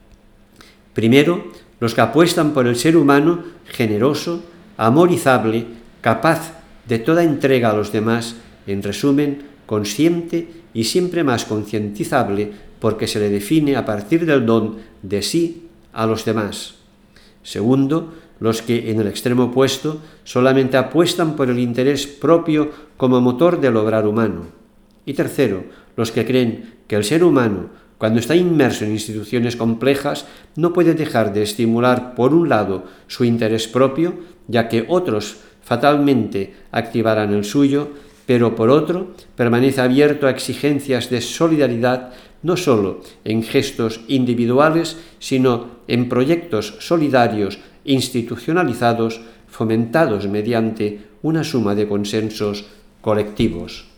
Primero, los que apuestan por el ser humano generoso, amorizable, capaz de toda entrega a los demás, en resumen, consciente y siempre más concientizable porque se le define a partir del don de sí a los demás. Segundo, los que en el extremo opuesto solamente apuestan por el interés propio como motor del obrar humano. Y tercero, los que creen que el ser humano, cuando está inmerso en instituciones complejas, no puede dejar de estimular, por un lado, su interés propio, ya que otros fatalmente activarán el suyo, pero por otro, permanece abierto a exigencias de solidaridad, no solo en gestos individuales, sino en proyectos solidarios institucionalizados, fomentados mediante una suma de consensos colectivos.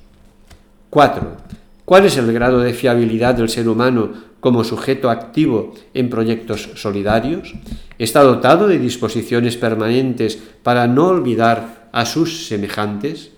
4. ¿Cuál es el grado de fiabilidad del ser humano como sujeto activo en proyectos solidarios? ¿Está dotado de disposiciones permanentes para no olvidar a sus semejantes?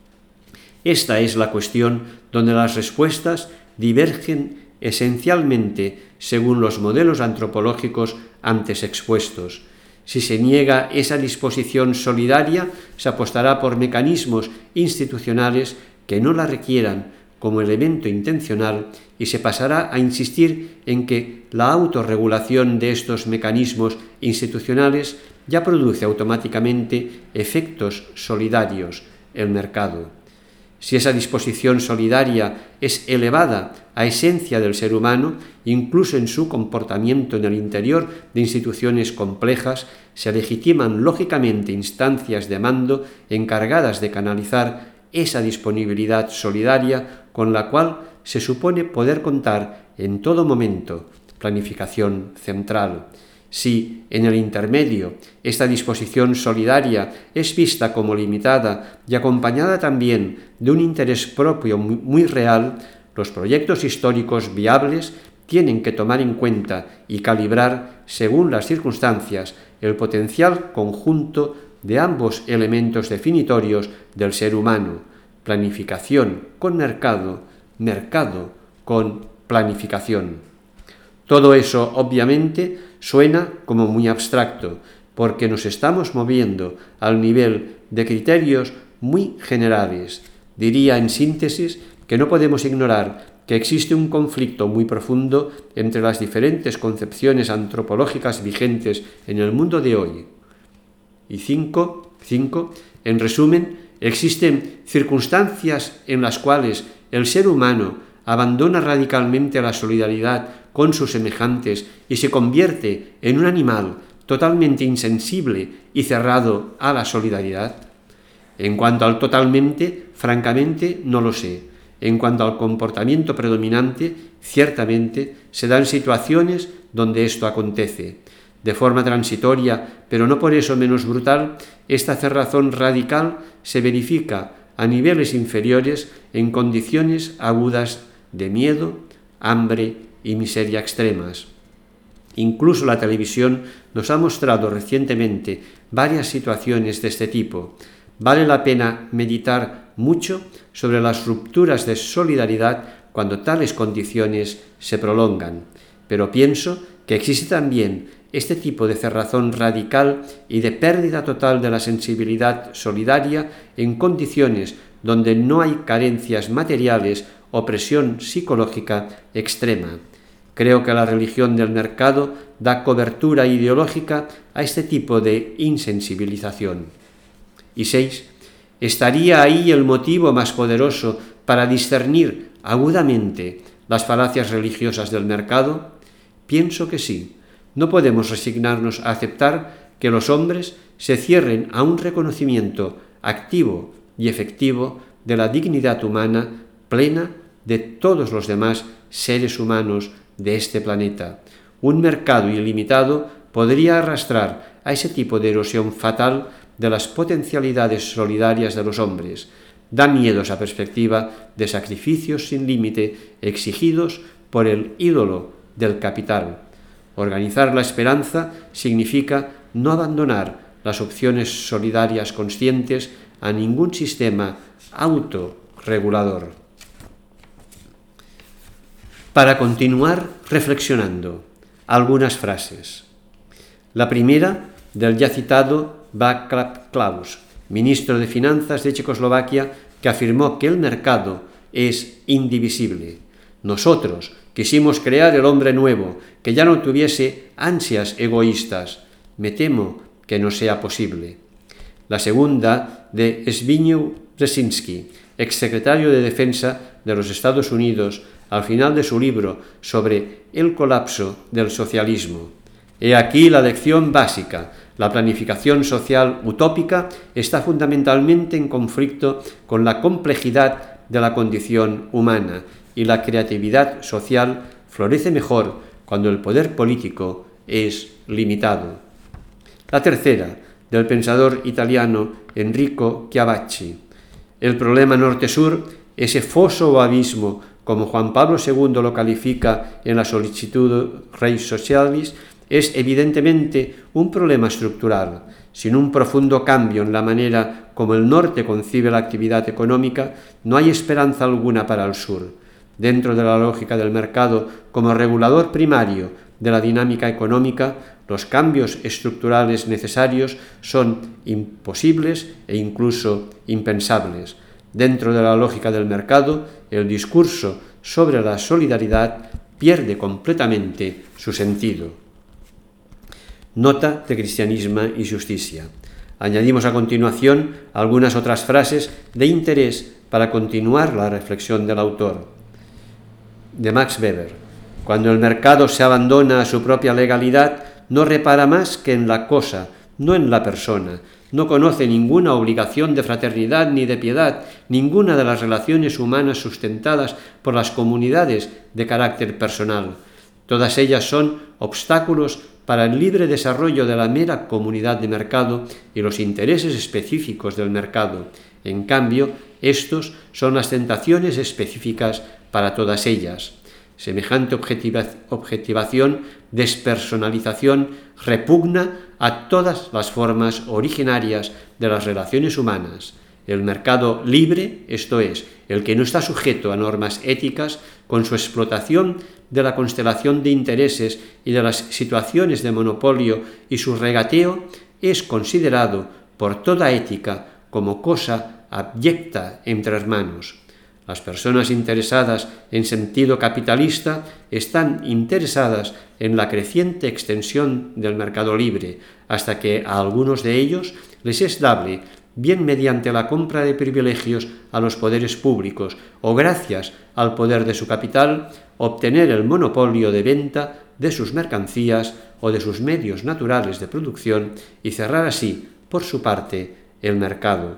Esta es la cuestión donde las respuestas divergen esencialmente según los modelos antropológicos antes expuestos. Si se niega esa disposición solidaria, se apostará por mecanismos institucionales que no la requieran como elemento intencional y se pasará a insistir en que la autorregulación de estos mecanismos institucionales ya produce automáticamente efectos solidarios, el mercado. Si esa disposición solidaria es elevada a esencia del ser humano, incluso en su comportamiento en el interior de instituciones complejas, se legitiman lógicamente instancias de mando encargadas de canalizar esa disponibilidad solidaria con la cual se supone poder contar en todo momento, planificación central. Si, en el intermedio, esta disposición solidaria es vista como limitada y acompañada también de un interés propio muy real, los proyectos históricos viables tienen que tomar en cuenta y calibrar, según las circunstancias, el potencial conjunto de ambos elementos definitorios del ser humano: planificación con mercado, mercado con planificación. Todo eso, obviamente, suena como muy abstracto, porque nos estamos moviendo al nivel de criterios muy generales. Diría, en síntesis, que no podemos ignorar que existe un conflicto muy profundo entre las diferentes concepciones antropológicas vigentes en el mundo de hoy. Y 5. En resumen, existen circunstancias en las cuales el ser humano abandona radicalmente la solidaridad con sus semejantes y se convierte en un animal totalmente insensible y cerrado a la solidaridad. En cuanto al totalmente, francamente no lo sé. En cuanto al comportamiento predominante, ciertamente se dan situaciones donde esto acontece. De forma transitoria, pero no por eso menos brutal, esta cerrazón radical se verifica a niveles inferiores en condiciones agudas de miedo, hambre y miseria extremas. Incluso la televisión nos ha mostrado recientemente varias situaciones de este tipo. Vale la pena meditar mucho sobre las rupturas de solidaridad cuando tales condiciones se prolongan. Pero pienso que existe también este tipo de cerrazón radical y de pérdida total de la sensibilidad solidaria en condiciones donde no hay carencias materiales o presión psicológica extrema. Creo que la religión del mercado da cobertura ideológica a este tipo de insensibilización. Y 6. ¿Estaría ahí el motivo más poderoso para discernir agudamente las falacias religiosas del mercado? Pienso que sí. No podemos resignarnos a aceptar que los hombres se cierren a un reconocimiento activo y efectivo de la dignidad humana plena de todos los demás seres humanos de este planeta. Un mercado ilimitado podría arrastrar a ese tipo de erosión fatal de las potencialidades solidarias de los hombres. Da miedo esa perspectiva de sacrificios sin límite exigidos por el ídolo del capital. Organizar la esperanza significa no abandonar las opciones solidarias conscientes a ningún sistema autorregulador. Para continuar reflexionando, algunas frases. La primera, del ya citado Václav Klaus, ministro de Finanzas de Checoslovaquia, que afirmó que el mercado es indivisible. Nosotros quisimos crear el hombre nuevo, que ya no tuviese ansias egoístas. Me temo que no sea posible. La segunda, de Zbigniew Brzezinski, exsecretario de Defensa de los Estados Unidos, al final de su libro sobre el colapso del socialismo. He aquí la lección básica. La planificación social utópica está fundamentalmente en conflicto con la complejidad de la condición humana, y la creatividad social florece mejor cuando el poder político es limitado. La tercera, del pensador italiano Enrico Chiavacci. El problema norte-sur, ese foso o abismo, como Juan Pablo II lo califica en la Solicitud Reis Socialis, es evidentemente un problema estructural. Sin un profundo cambio en la manera como el norte concibe la actividad económica, no hay esperanza alguna para el sur. Dentro de la lógica del mercado como regulador primario de la dinámica económica, los cambios estructurales necesarios son imposibles e incluso impensables. Dentro de la lógica del mercado, el discurso sobre la solidaridad pierde completamente su sentido. Nota de Cristianismo y Justicia. Añadimos a continuación algunas otras frases de interés para continuar la reflexión del autor. De Max Weber. Cuando el mercado se abandona a su propia legalidad, no repara más que en la cosa, no en la persona. No conoce ninguna obligación de fraternidad ni de piedad, ninguna de las relaciones humanas sustentadas por las comunidades de carácter personal. Todas ellas son obstáculos para el libre desarrollo de la mera comunidad de mercado y los intereses específicos del mercado. En cambio, estos son las tentaciones específicas para todas ellas. Semejante objetivación, despersonalización, repugna a todas las formas originarias de las relaciones humanas. El mercado libre, esto es, el que no está sujeto a normas éticas, con su explotación de la constelación de intereses y de las situaciones de monopolio y su regateo, es considerado por toda ética como cosa abyecta entre hermanos. Las personas interesadas en sentido capitalista están interesadas en la creciente extensión del mercado libre, hasta que a algunos de ellos les es dable, bien mediante la compra de privilegios a los poderes públicos o gracias al poder de su capital, obtener el monopolio de venta de sus mercancías o de sus medios naturales de producción y cerrar así, por su parte, el mercado.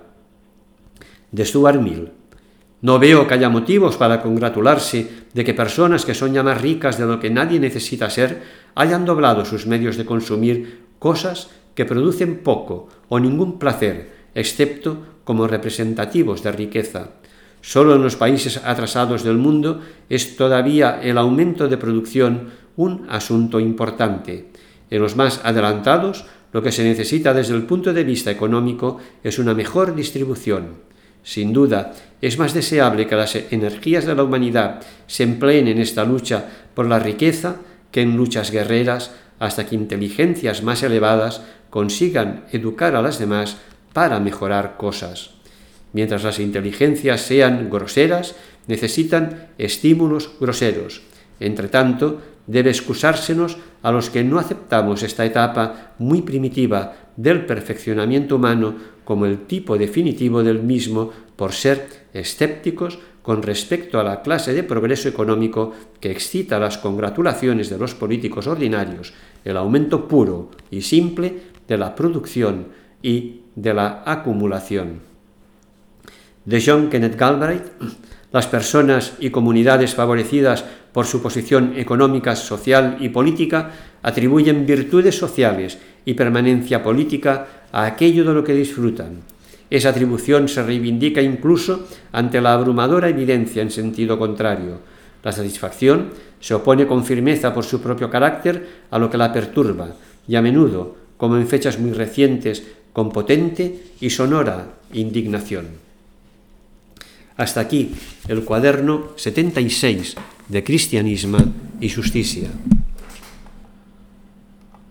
De Stuart Mill. No veo que haya motivos para congratularse de que personas que son ya más ricas de lo que nadie necesita ser hayan doblado sus medios de consumir cosas que producen poco o ningún placer, excepto como representativos de riqueza. Solo en los países atrasados del mundo es todavía el aumento de producción un asunto importante. En los más adelantados, lo que se necesita desde el punto de vista económico es una mejor distribución. Sin duda, es más deseable que las energías de la humanidad se empleen en esta lucha por la riqueza que en luchas guerreras, hasta que inteligencias más elevadas consigan educar a las demás para mejorar cosas. Mientras las inteligencias sean groseras, necesitan estímulos groseros. Entretanto, debe excusársenos a los que no aceptamos esta etapa muy primitiva del perfeccionamiento humano como el tipo definitivo del mismo por ser escépticos con respecto a la clase de progreso económico que excita las congratulaciones de los políticos ordinarios, el aumento puro y simple de la producción y de la acumulación. De John Kenneth Galbraith, las personas y comunidades favorecidas por su posición económica, social y política atribuyen virtudes sociales y permanencia política a aquello de lo que disfrutan. Esa atribución se reivindica incluso ante la abrumadora evidencia en sentido contrario. La satisfacción se opone con firmeza por su propio carácter a lo que la perturba, y a menudo, como en fechas muy recientes, con potente y sonora indignación. Hasta aquí el cuaderno 76 de Cristianisme y Justicia.